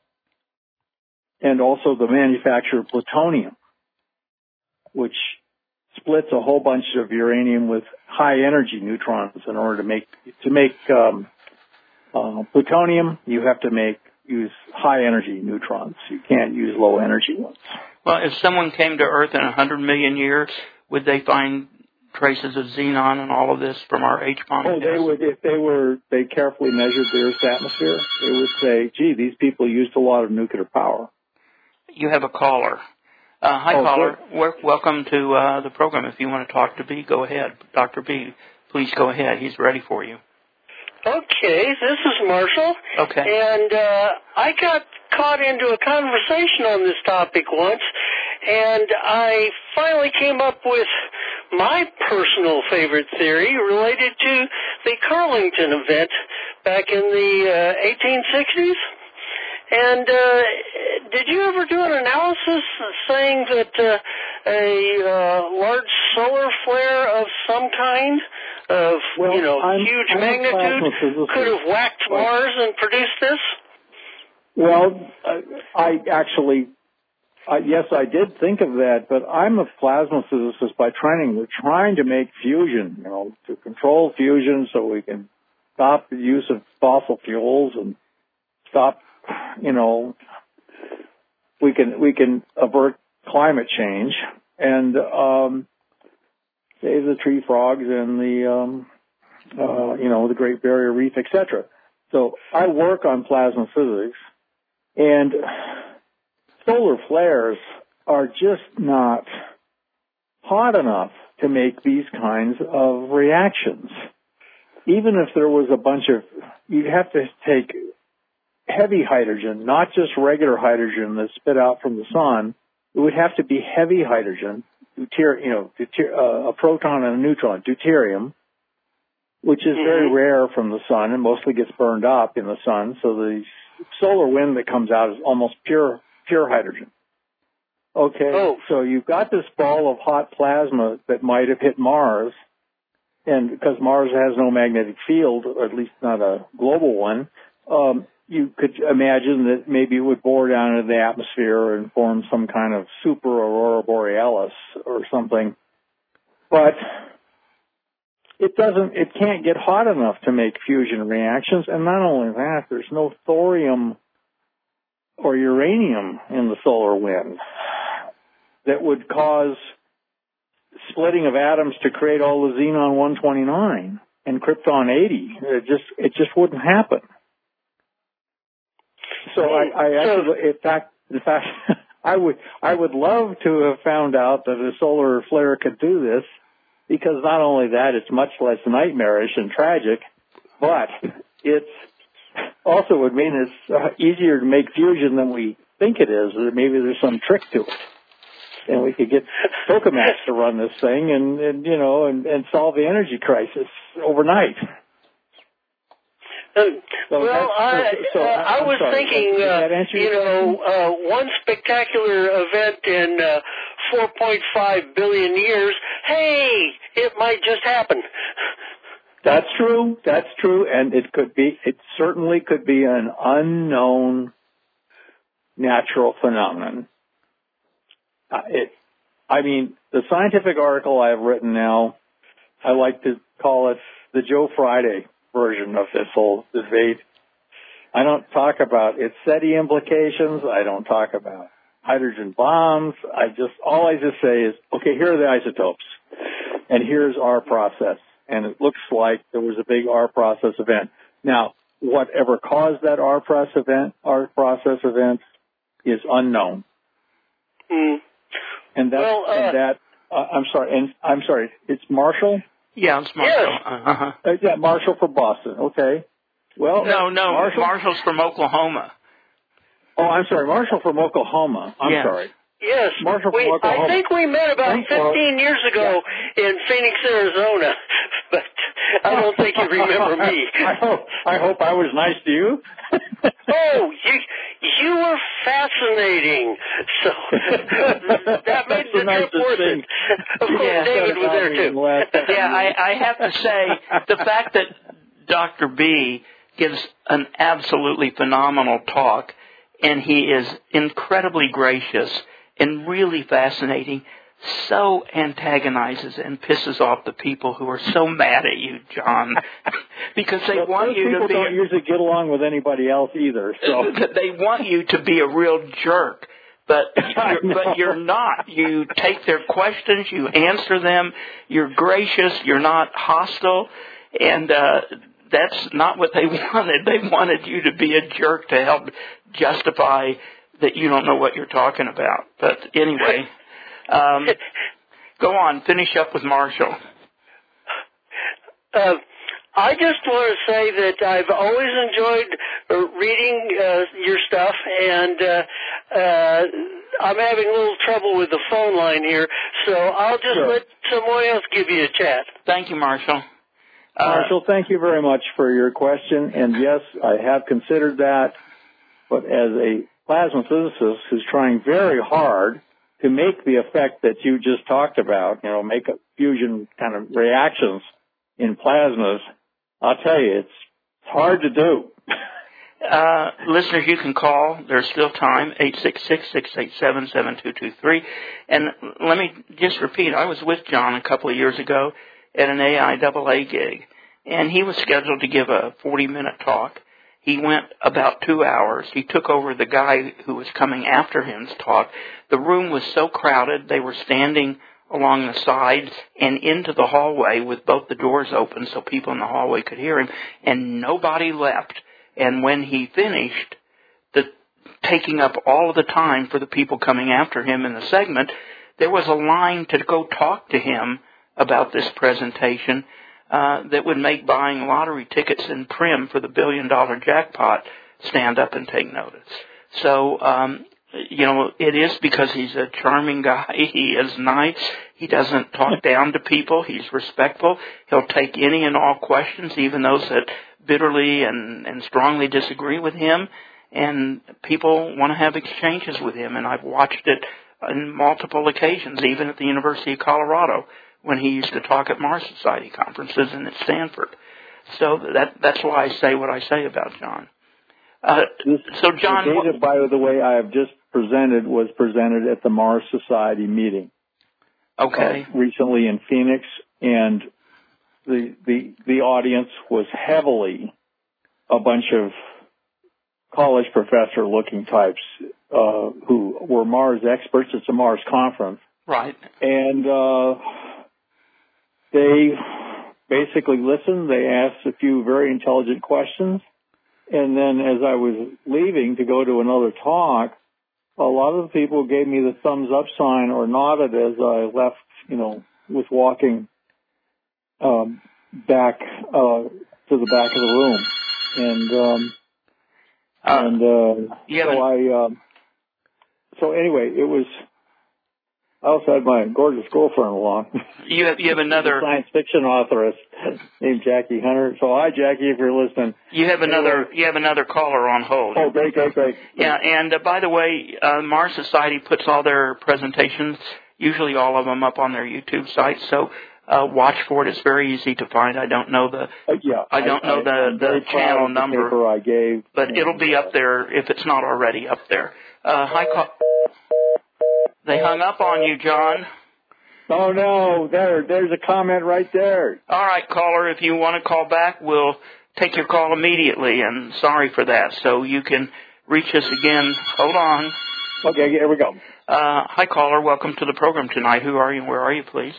And also the manufacture of plutonium, which splits a whole bunch of uranium with high-energy neutrons in order to make, to make um, uh, plutonium, you have to make use high-energy neutrons. You can't use low-energy ones. Well, if someone came to Earth in one hundred million years, would they find traces of xenon and all of this from our H-bomb? Oh, they would, if they were, they carefully measured the Earth's atmosphere, they would say, gee, these people used a lot of nuclear power. You have a caller. Uh, hi, oh, caller. W- welcome to uh, the program. If you want to talk to B, go ahead. Doctor B, please go ahead. He's ready for you. Okay, this is Marshall. Okay. And uh, I got caught into a conversation on this topic once, and I finally came up with my personal favorite theory related to the Carlington event back in the uh, eighteen sixties. And uh, did you ever do an analysis saying that uh, a uh, large solar flare of some kind, of well, you know, I'm, huge I'm magnitude, could have whacked right. Mars and produced this? Well, uh, I actually, uh, yes, I did think of that, but I'm a plasma physicist by training. We're trying to make fusion, you know, to control fusion so we can stop the use of fossil fuels and stop, you know, we can we can avert climate change and um, save the tree frogs and the um, uh, you know the Great Barrier Reef, et cetera. So I work on plasma physics, and solar flares are just not hot enough to make these kinds of reactions. Even if there was a bunch of, you'd have to take heavy hydrogen, not just regular hydrogen that's spit out from the sun. It would have to be heavy hydrogen, deuter, you know, deuter, uh, a proton and a neutron, deuterium, which is very mm-hmm. rare from the sun and mostly gets burned up in the sun. So the solar wind that comes out is almost pure, pure hydrogen. Okay, oh. So you've got this ball of hot plasma that might have hit Mars, and because Mars has no magnetic field, or at least not a global one, um, you could imagine that maybe it would bore down into the atmosphere and form some kind of super aurora borealis or something. But it doesn't, it can't get hot enough to make fusion reactions. And not only that, there's no thorium or uranium in the solar wind that would cause splitting of atoms to create all the xenon one twenty-nine and krypton eighty. It just, it just wouldn't happen. So I, I actually, in fact, in fact, I would, I would love to have found out that a solar flare could do this, because not only that, it's much less nightmarish and tragic, but it's also would mean it's uh, easier to make fusion than we think it is. Or maybe there's some trick to it, and we could get tokamaks to run this thing, and, and you know, and, and solve the energy crisis overnight. Uh, so well, I, so, so, uh, I was sorry, thinking, uh, you know, uh, one spectacular event in uh, four point five billion years, hey, it might just happen. That's true. That's true. And it could be, it certainly could be an unknown natural phenomenon. Uh, it, I mean, the scientific article I have written now, I like to call it the Joe Friday version of this whole debate. I don't talk about its SETI implications. I don't talk about hydrogen bombs. I just, all I just say is, okay, here are the isotopes, and here's our process. And it looks like there was a big R process event. Now, whatever caused that R process event, R process event, is unknown. Mm. And that, well, uh, and that, uh, I'm sorry, and I'm sorry, it's Marshall. Yeah, it's Marshall. Yes. Uh-huh. Uh, yeah, Marshall for Boston. Okay. Well, no, no, Marshall? Marshall's from Oklahoma. Oh, I'm sorry, Marshall from Oklahoma. I'm yes. sorry. Yes, Marshall we, from Oklahoma. I think we met about Thank fifteen you. years ago yeah. in Phoenix, Arizona, but I don't think you remember me. I hope I hope I was nice to you. Oh, you you were fascinating. So that made the trip worth it. Of course, yeah, David was there too. Yeah, I, I have to say the fact that Doctor B gives an absolutely phenomenal talk, and he is incredibly gracious and really fascinating, so antagonizes and pisses off the people who are so mad at you, John, because they well, want you to be. People don't usually get along with anybody else either. So they want you to be a real jerk, but you're, but you're not. You take their questions, you answer them, you're gracious, you're not hostile, and uh, that's not what they wanted. They wanted you to be a jerk to help justify that you don't know what you're talking about. But anyway, um, go on, finish up with Marshall. Uh, I just want to say that I've always enjoyed uh, reading uh, your stuff, and uh, uh, I'm having a little trouble with the phone line here, so I'll just sure. let someone else give you a chat. Thank you, Marshall. Uh, Marshall, thank you very much for your question, and yes, I have considered that, but as a plasma physicist who's trying very hard to make the effect that you just talked about, you know, make a fusion kind of reactions in plasmas, I'll tell you, it's hard to do. Uh, listeners, you can call. There's still time, eight six six, six eight seven, seven two two three. And let me just repeat, I was with John a couple of years ago at an A I A A gig, and he was scheduled to give a forty-minute talk. He went about two hours. He took over the guy who was coming after him's talk. The room was so crowded, they were standing along the sides and into the hallway with both the doors open so people in the hallway could hear him, and nobody left. And when he finished, the taking up all of the time for the people coming after him in the segment, there was a line to go talk to him about this presentation uh, that would make buying lottery tickets in Prim for the billion-dollar jackpot stand up and take notice. So, um, you know, it is because he's a charming guy. He is nice. He doesn't talk down to people. He's respectful. He'll take any and all questions, even those that bitterly and, and strongly disagree with him. And people want to have exchanges with him. And I've watched it on multiple occasions, even at the University of Colorado, when he used to talk at Mars Society conferences and at Stanford. So that that's why I say what I say about John. Uh, this, so, John, the data, by the way, I have just presented was presented at the Mars Society meeting. Okay. Uh, recently in Phoenix, and the the the audience was heavily a bunch of college professor looking types uh, who were Mars experts. It's a Mars conference, right? And uh, they basically listened. They asked a few very intelligent questions. And then as I was leaving to go to another talk, a lot of the people gave me the thumbs up sign or nodded as I left, you know, was walking um, back uh, to the back of the room. And um, uh, and uh, so an- I, um, so anyway, it was, I also had my gorgeous girlfriend along. You have you have another science fiction authoress named Jackie Hunter. So hi, Jackie, if you're listening. You have another you have another caller on hold. Oh, great, great, great. Yeah, and uh, by the way, uh, Mars Society puts all their presentations, usually all of them, up on their YouTube site. So uh, watch for it. It's very easy to find. I don't know the uh, yeah, I don't I, know the I'm very the channel proud of number, the paper I gave, but it'll be up there if it's not already up there. Uh, hi, call. They hung up on you, John. Oh, no, there, there's a comment right there. All right, caller, if you want to call back, we'll take your call immediately, and sorry for that. So you can reach us again. Hold on. Okay, here we go. Uh, hi, caller. Welcome to the program tonight. Who are you and where are you, please?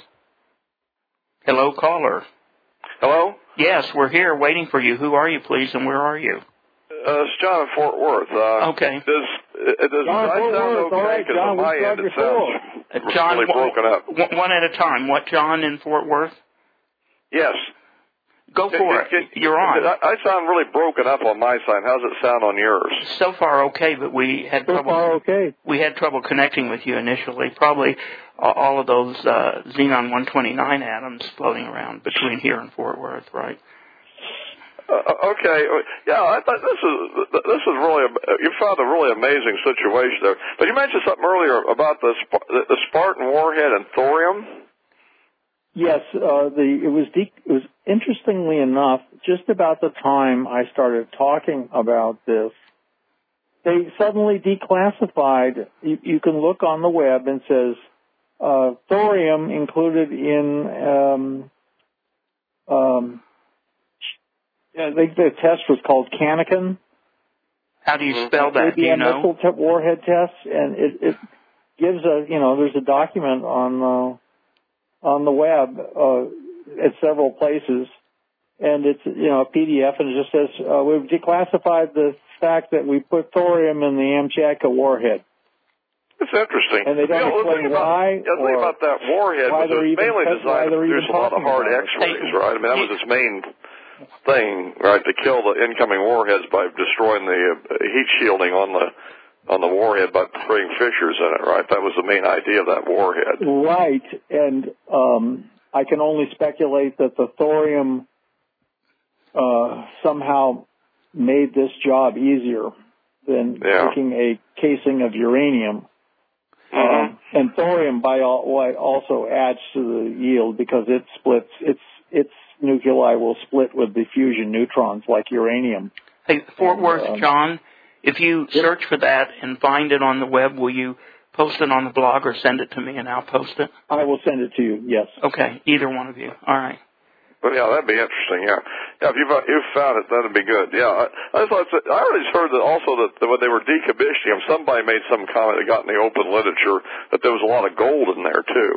Hello, caller. Hello? Yes, we're here waiting for you. Who are you, please, and where are you? Uh, it's John in Fort Worth. Uh, okay. Does, uh, does John, I Fort sound Worth. okay? All right, Because John, on my we end it before. sounds uh, John, really broken up. One, one at a time. What, John in Fort Worth? Yes. Go for it. it, it. You're on. I, I sound really broken up on my side. How's it sound on yours? So far, okay, but we had so trouble. Far okay. We had trouble connecting with you initially. Probably uh, all of those uh, xenon one twenty-nine atoms floating around between here and Fort Worth, right? Uh, okay, yeah, I thought this is this is really a, you found a really amazing situation there. But you mentioned something earlier about the the Spartan warhead and thorium. Yes, uh, the it was de- it was interestingly enough, just about the time I started talking about this, they suddenly declassified. You, you can look on the web and says uh, thorium included in. Um, um, I think the test was called Canakin. How do you spell that? Do you know? missile t- warhead test, and it, it gives a you know there's a document on. Uh, on the web uh, at several places, and it's you know a P D F, and it just says uh, we've declassified the fact that we put thorium in the Amchatka warhead. It's interesting. And they don't you know, explain the about, why. Yeah, the thing about that warhead was it was mainly designed to produce a lot of hard X-rays, right? I mean, that was its main thing, right, to kill the incoming warheads by destroying the uh, heat shielding on the on the warhead by putting fissures in it, right? That was the main idea of that warhead. Right, and um, I can only speculate that the thorium uh, somehow made this job easier than yeah. taking a casing of uranium. Mm-hmm. Um, and thorium by all, also adds to the yield because it splits, its its nuclei will split with the fusion neutrons like uranium. Hey, Fort and, Worth, um, John, if you yep. search for that and find it on the web, will you post it on the blog or send it to me and I'll post it? I will send it to you, yes. Okay, either one of you. All right. Well, yeah, that'd be interesting, yeah. Yeah, if you've, you've found it, that'd be good. Yeah, I, I thought, I always heard that also that when they were decommissioning them, somebody made some comment that got in the open literature that there was a lot of gold in there, too.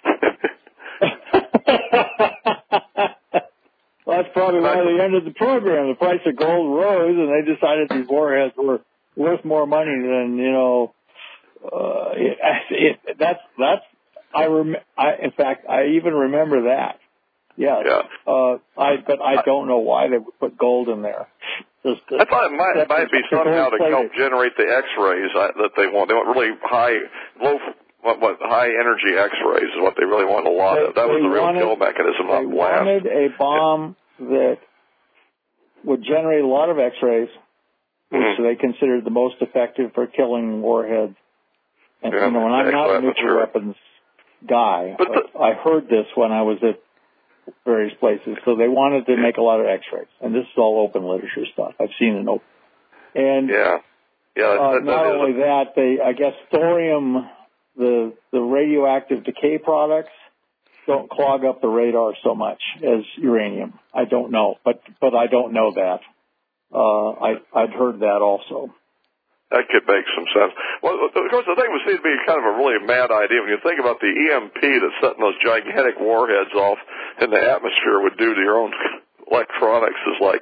Well, that's probably why they ended the program. The price of gold rose, and they decided these warheads were worth more money than, you know, uh, it, it, that's, that's, I rem, I, in fact, I even remember that. Yes. Yeah. Uh, I, but I don't know why they would put gold in there. Just to, I thought it might, it might be somehow to help generate the X-rays that they want. They want really high, low, what, what high energy X-rays is what they really want a lot they, of. That was the real wanted, kill mechanism, not They blast. wanted a bomb that would generate a lot of X-rays, which mm-hmm. they considered the most effective for killing warheads. And, yeah, you know, and I'm not a nuclear weapons guy. But the, I heard this when I was at various places. So they wanted to make a lot of X-rays, and this is all open literature stuff. I've seen it open. And yeah, yeah. That, uh, that, not that only that, they, I guess, thorium, the the radioactive decay products don't clog up the radar so much as uranium. I don't know, but but I don't know that. Uh, I I'd heard that also. That could make some sense. Well, of course, the thing would seem to be kind of a really mad idea when you think about the E M P that's setting those gigantic warheads off in the atmosphere would do to your own electronics is like.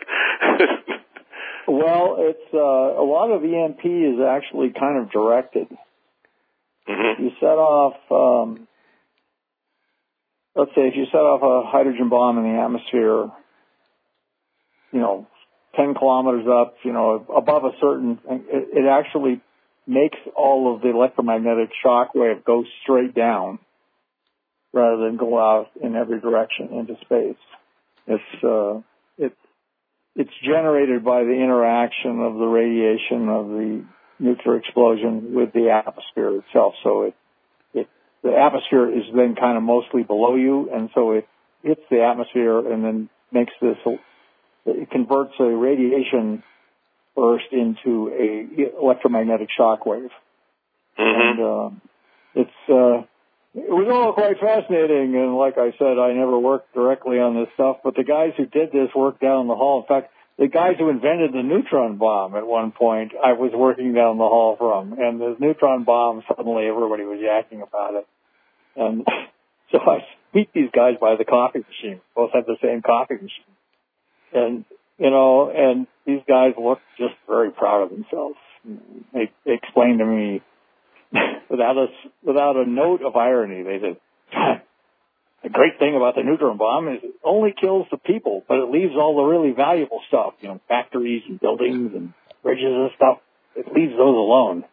Well, it's uh, a lot of E M P is actually kind of directed. Mm-hmm. You set off, um, let's say, if you set off a hydrogen bomb in the atmosphere, you know, ten kilometers up, you know, above a certain, it, it actually makes all of the electromagnetic shock wave go straight down rather than go out in every direction into space. It's, uh, it, it's generated by the interaction of the radiation of the nuclear explosion with the atmosphere itself. So it, it, the atmosphere is then kind of mostly below you, and so it hits the atmosphere and then makes this, it converts a radiation burst into a electromagnetic shock wave. Mm-hmm. And uh, it's uh, it was all quite fascinating. And like I said, I never worked directly on this stuff, but the guys who did this worked down the hall. In fact, the guys who invented the neutron bomb at one point, I was working down the hall from. And the neutron bomb, suddenly everybody was yakking about it. And so I meet these guys by the coffee machine. Both had the same coffee machine. And, you know, and these guys looked just very proud of themselves. They, they explained to me without a, without a note of irony, they said, the great thing about the neutron bomb is it only kills the people, but it leaves all the really valuable stuff, you know, factories and buildings and bridges and stuff. It leaves those alone.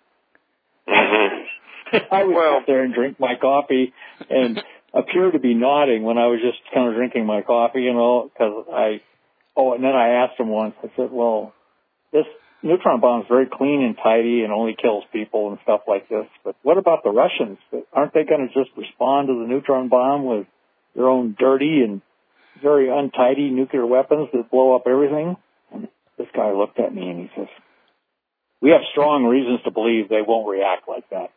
I would well, sit there and drink my coffee and appear to be nodding when I was just kind of drinking my coffee, you know, because I, oh, and then I asked him once, I said, well, this neutron bomb is very clean and tidy and only kills people and stuff like this, but what about the Russians? Aren't they going to just respond to the neutron bomb with their own dirty and very untidy nuclear weapons that blow up everything? And this guy looked at me and he says, we have strong reasons to believe they won't react like that.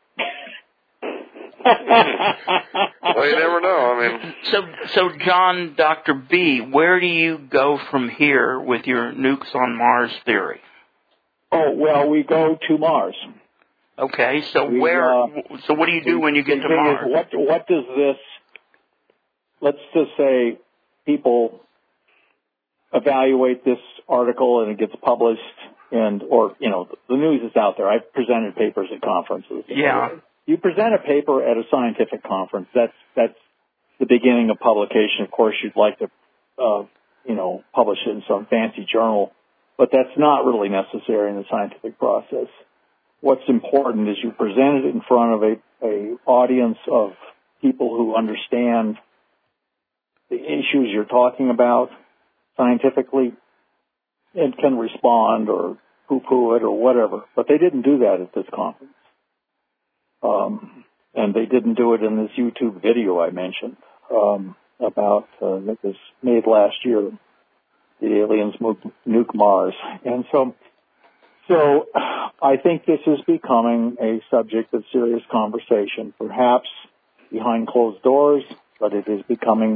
Well, you never know. I mean, so, so John, Doctor B, where do you go from here with your nukes on Mars theory? Oh, well, we go to Mars. Okay, so we, where? Uh, so what do you do when you get to Mars? Is, what, what does this? Let's just say people evaluate this article and it gets published, and or you know the news is out there. I've presented papers at conferences. Yeah. You present a paper at a scientific conference. That's that's the beginning of publication. Of course, you'd like to, uh, you know, publish it in some fancy journal, but that's not really necessary in the scientific process. What's important is you present it in front of a, a audience of people who understand the issues you're talking about scientifically and can respond or poo-poo it or whatever. But they didn't do that at this conference. Um, and they didn't do it in this YouTube video I mentioned um, about uh, that was made last year. The aliens nuke Mars, and so so I think this is becoming a subject of serious conversation, perhaps behind closed doors, but it is becoming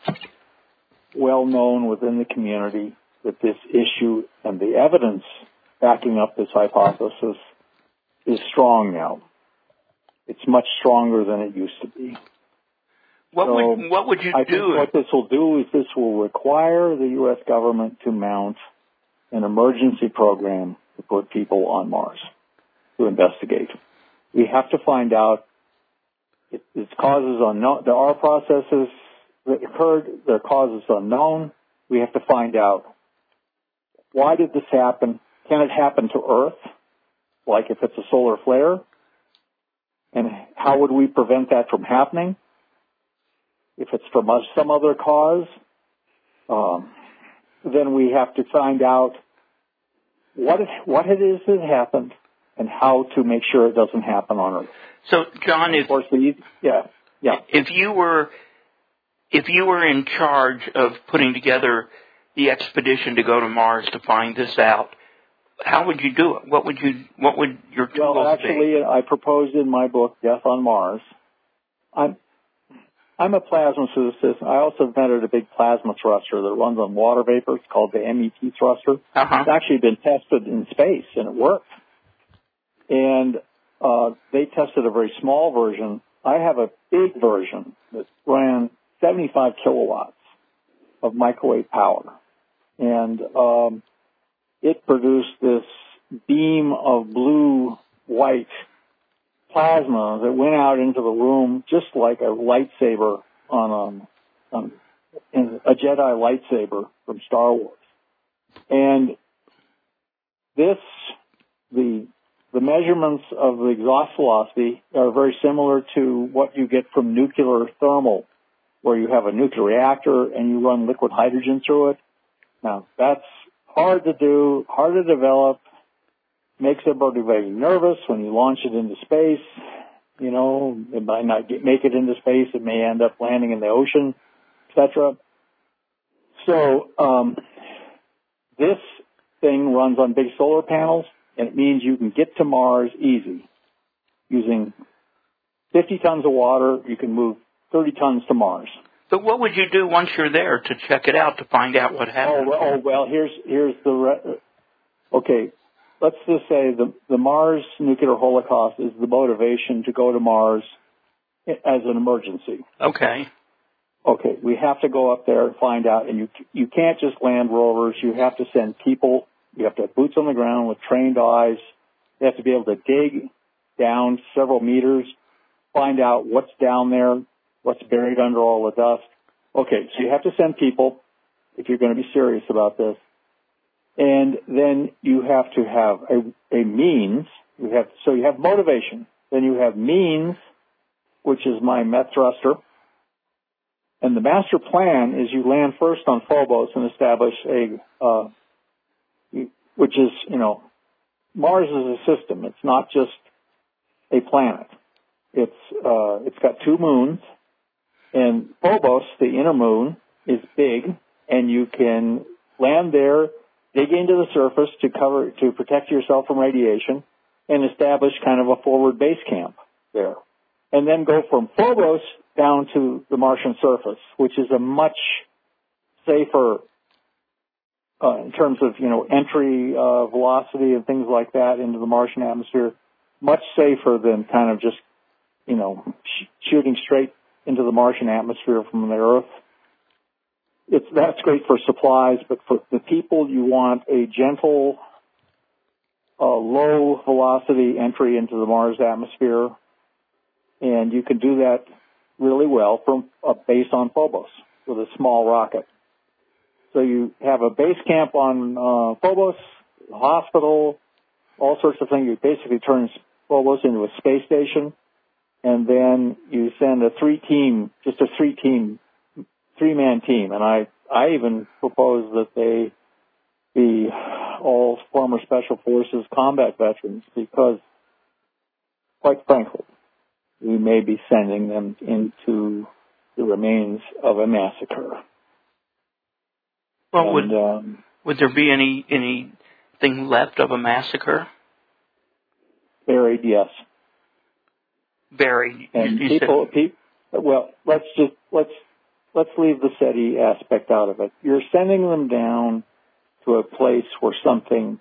well known within the community that this issue and the evidence backing up this hypothesis is strong now. It's much stronger than it used to be. What so would what would you I do? Think what this will do is this will require the U S government to mount an emergency program to put people on Mars to investigate. We have to find out if its causes unknown. There are processes that occurred. Their causes unknown. We have to find out why did this happen? Can it happen to Earth? Like if it's a solar flare? And how would we prevent that from happening? If it's from some other cause, um, then we have to find out what it, what it is that happened and how to make sure it doesn't happen on Earth. So, John, if of course, the, yeah, yeah. if you were if you were in charge of putting together the expedition to go to Mars to find this out, how would you do it? What would you? What would your tools well, actually, be? I proposed in my book, Death on Mars. I'm I'm a plasma physicist. I also invented a big plasma thruster that runs on water vapor. It's called the M E T thruster. Uh-huh. It's actually been tested in space, and it worked. And uh, they tested a very small version. I have a big version that ran seventy-five kilowatts of microwave power, and um, it produced this beam of blue-white plasma that went out into the room just like a lightsaber on a, on a Jedi lightsaber from Star Wars. And this, the the measurements of the exhaust velocity are very similar to what you get from nuclear thermal, where you have a nuclear reactor and you run liquid hydrogen through it. Now, that's hard to do, hard to develop, makes everybody very nervous when you launch it into space. You know, it might not get, make it into space. It may end up landing in the ocean, et cetera. So um, this thing runs on big solar panels, and it means you can get to Mars easy using fifty tons of water, you can move thirty tons to Mars. But what would you do once you're there to check it out, to find out what happened? Oh, oh well, here's here's the... Re- okay, let's just say the, the Mars nuclear holocaust is the motivation to go to Mars as an emergency. Okay. Okay, we have to go up there and find out, and you you can't just land rovers. You have to send people. You have to have boots on the ground with trained eyes. You have to be able to dig down several meters, find out what's down there, what's buried under all the dust. Okay, so you have to send people if you're going to be serious about this. And then you have to have a, a means. You have so you have motivation. Then you have means, which is my Met thruster. And the master plan is you land first on Phobos and establish a, uh, which is, you know, Mars is a system. It's not just a planet. It's, uh, it's got two moons, and Phobos, the inner moon, is big, and you can land there, dig into the surface to cover, to protect yourself from radiation, and establish kind of a forward base camp there. And then go from Phobos down to the Martian surface, which is a much safer, uh, in terms of, you know, entry, uh, velocity and things like that into the Martian atmosphere, much safer than kind of just, you know, sh- shooting straight into the Martian atmosphere from the Earth. It's, that's great for supplies, but for the people, you want a gentle, uh, low velocity entry into the Mars atmosphere. And you can do that really well from a base on Phobos with a small rocket. So you have a base camp on uh, Phobos, a hospital, all sorts of things. You basically turn Phobos into a space station, and then you send a three-team, just a three-team, three-man team. And I, I even propose that they be all former Special Forces combat veterans because, quite frankly, we may be sending them into the remains of a massacre. Well, and, would um, would there be any anything left of a massacre? Buried, yes. Buried. And you, you people, said... pe- well, let's just let's let's leave the SETI aspect out of it. You're sending them down to a place where something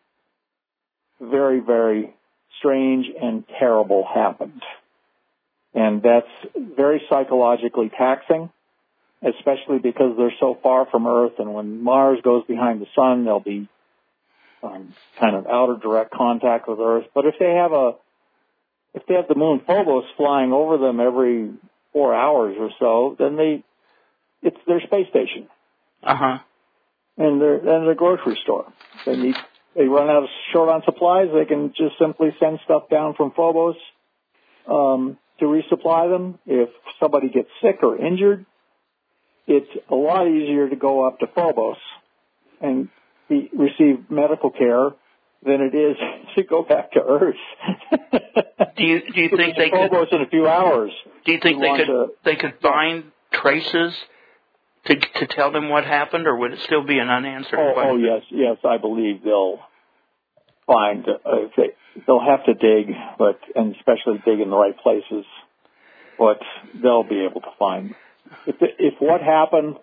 very, very strange and terrible happened. And that's very psychologically taxing, especially because they're so far from Earth. And when Mars goes behind the sun, they'll be um, kind of out of direct contact with Earth. But if they have a, if they have the moon Phobos flying over them every four hours or so, then they, it's their space station. Uh huh. And they're and their grocery store. They need, they run out of short on supplies. They can just simply send stuff down from Phobos. Um, to resupply them. If somebody gets sick or injured, it's a lot easier to go up to Phobos and be, receive medical care than it is to go back to Earth. do you do you think they Phobos could? in a few hours. Do you think they could to, they could find traces to to tell them what happened, or would it still be an unanswered oh, question? Oh yes, yes, I believe they'll find. Uh, if they, they'll have to dig, but and especially dig in the right places. But they'll be able to find. If the, if what happened,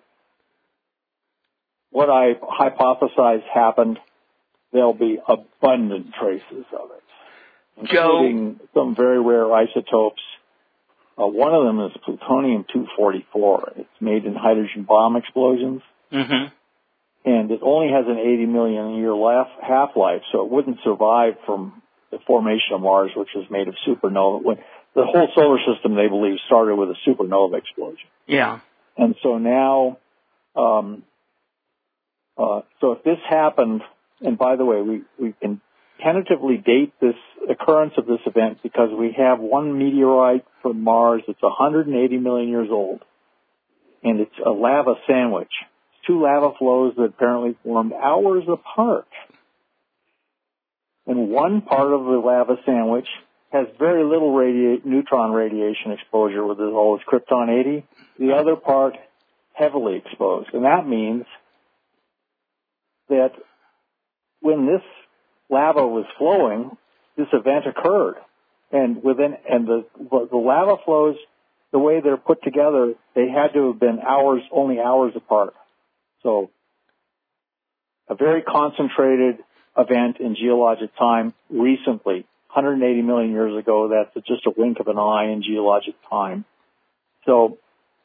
what I hypothesize happened, there'll be abundant traces of it, including Joe, some very rare isotopes. Uh, one of them is plutonium two forty-four. It's made in hydrogen bomb explosions. Mm-hmm. And it only has an eighty million year half-life, so it wouldn't survive from the formation of Mars, which is made of supernova. When the whole solar system, they believe, started with a supernova explosion. Yeah. And so now, um, uh, so if this happened, and by the way, we, we can tentatively date this occurrence of this event because we have one meteorite from Mars that's one hundred eighty million years old, and it's a lava sandwich. Two lava flows that apparently formed hours apart. And one part of the lava sandwich has very little radi- neutron radiation exposure with all its krypton eighty. The other part heavily exposed. And that means that when this lava was flowing, this event occurred. and within and the the lava flows, the way they're put together, they had to have been hours, only hours apart. So a very concentrated event in geologic time recently, one hundred eighty million years ago. That's just a wink of an eye in geologic time. So,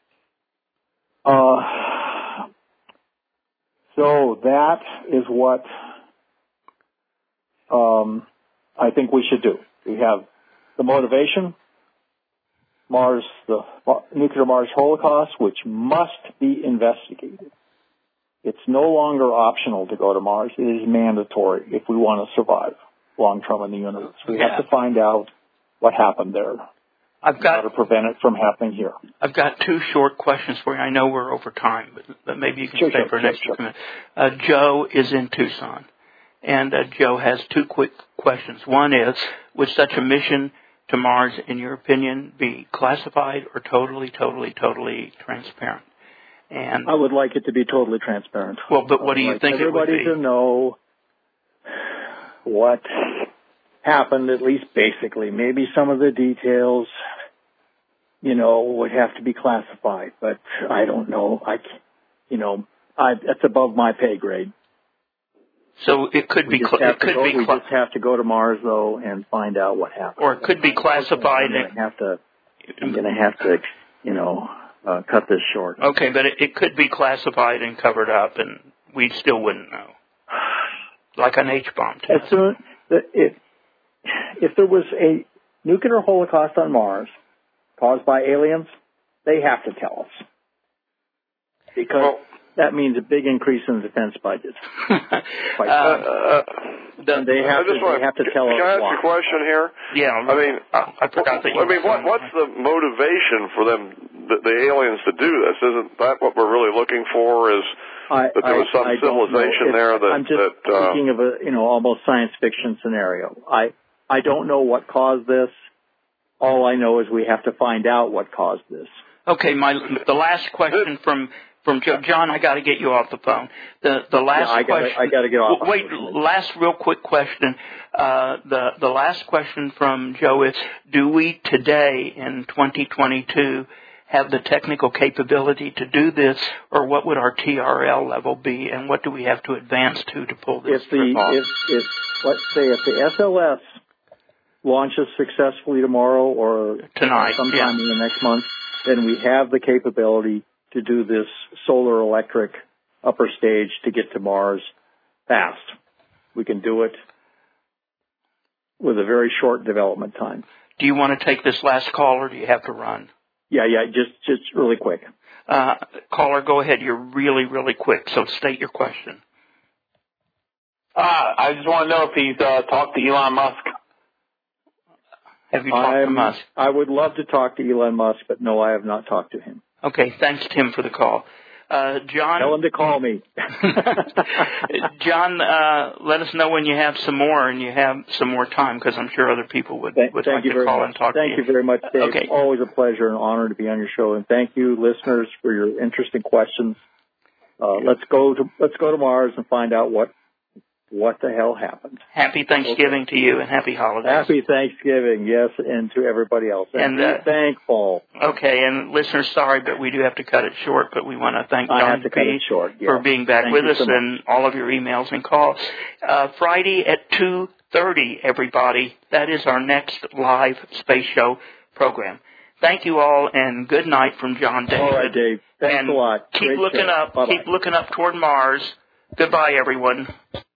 uh, so that is what um, I think we should do. We have the motivation, Mars, the nuclear Mars Holocaust, which must be investigated. It's no longer optional to go to Mars. It is mandatory if we want to survive long-term in the universe. We yeah. have to find out what happened there. I've got to prevent it from happening here. I've got two short questions for you. I know we're over time, but, but maybe you can sure, stay sure, for sure, next sure. minute. Uh, Joe is in Tucson, and uh, Joe has two quick questions. One is, would such a mission to Mars, in your opinion, be classified or totally, totally, totally transparent? And I would like it to be totally transparent. Well, but what do you like think it would be? Everybody to know what happened, at least basically. Maybe some of the details, you know, would have to be classified, but I don't know. I, you know, I, that's above my pay grade. So it could we be. Cl- it could go, be. We Cl- just have to go to Mars though and find out what happened. Or it could be classified. I'm gonna have to. I'm going to have to, you know, uh, cut this short. Okay, but it, it could be classified and covered up, and we still wouldn't know. Like an H bomb test. As soon, if if there was a nuclear holocaust on Mars caused by aliens, they have to tell us, because well, that means a big increase in the defense budget. uh, uh, and they have to. Wanna, they have to tell can us. Can I ask why. a question here? Yeah, I mean, I, I forgot that. You I mean, what, what's the motivation for them, the, the aliens, to do this? Isn't that what we're really looking for? Is I, that there was some I, I civilization there that I'm just that, uh, thinking of a you know almost science fiction scenario. I I don't know what caused this. All I know is we have to find out what caused this. Okay, my the last question from from Joe, John, I got to get you off the phone. The the last yeah, I gotta, question. I got to get off. Wait, last real quick question. Uh, the the last question from Joe is: do we today in twenty twenty-two have the technical capability to do this, or what would our T R L level be, and what do we have to advance to to pull this if the, off? If, if, let's say if the S L S launches successfully tomorrow or tonight, sometime yeah. in the next month, then we have the capability to do this solar electric upper stage to get to Mars fast. We can do it with a very short development time. Do you want to take this last call, or do you have to run? Yeah, yeah, just just really quick. Uh, caller, go ahead. You're really, really quick, so state your question. Uh, I just want to know if he's uh, talked to Elon Musk. Have you talked I'm, to Musk? I would love to talk to Elon Musk, but no, I have not talked to him. Okay, thanks, Tim, for the call. Uh, John, tell him to call me. John, uh, let us know when you have some more and you have some more time, because I'm sure other people would, thank, would thank like to call much. and talk thank to you. Thank you very much, Dave. Okay. It's always a pleasure and honor to be on your show, and thank you, listeners, for your interesting questions. Uh, let's go to let's go to Mars and find out what what the hell happened. Happy Thanksgiving okay. to you, and happy holidays. Happy Thanksgiving, yes, and to everybody else. And, and uh, be thankful. Okay, and listeners, sorry, but we do have to cut it short, but we want to thank I John have to cut it short, yeah. for being back thank with us so and all of your emails and calls. Uh, Friday at two thirty, everybody. That is our next live space show program. Thank you all, and good night from John David. All right, Dave. Thanks and a lot. Keep Great looking show. up. Bye-bye. Keep looking up toward Mars. Goodbye, everyone.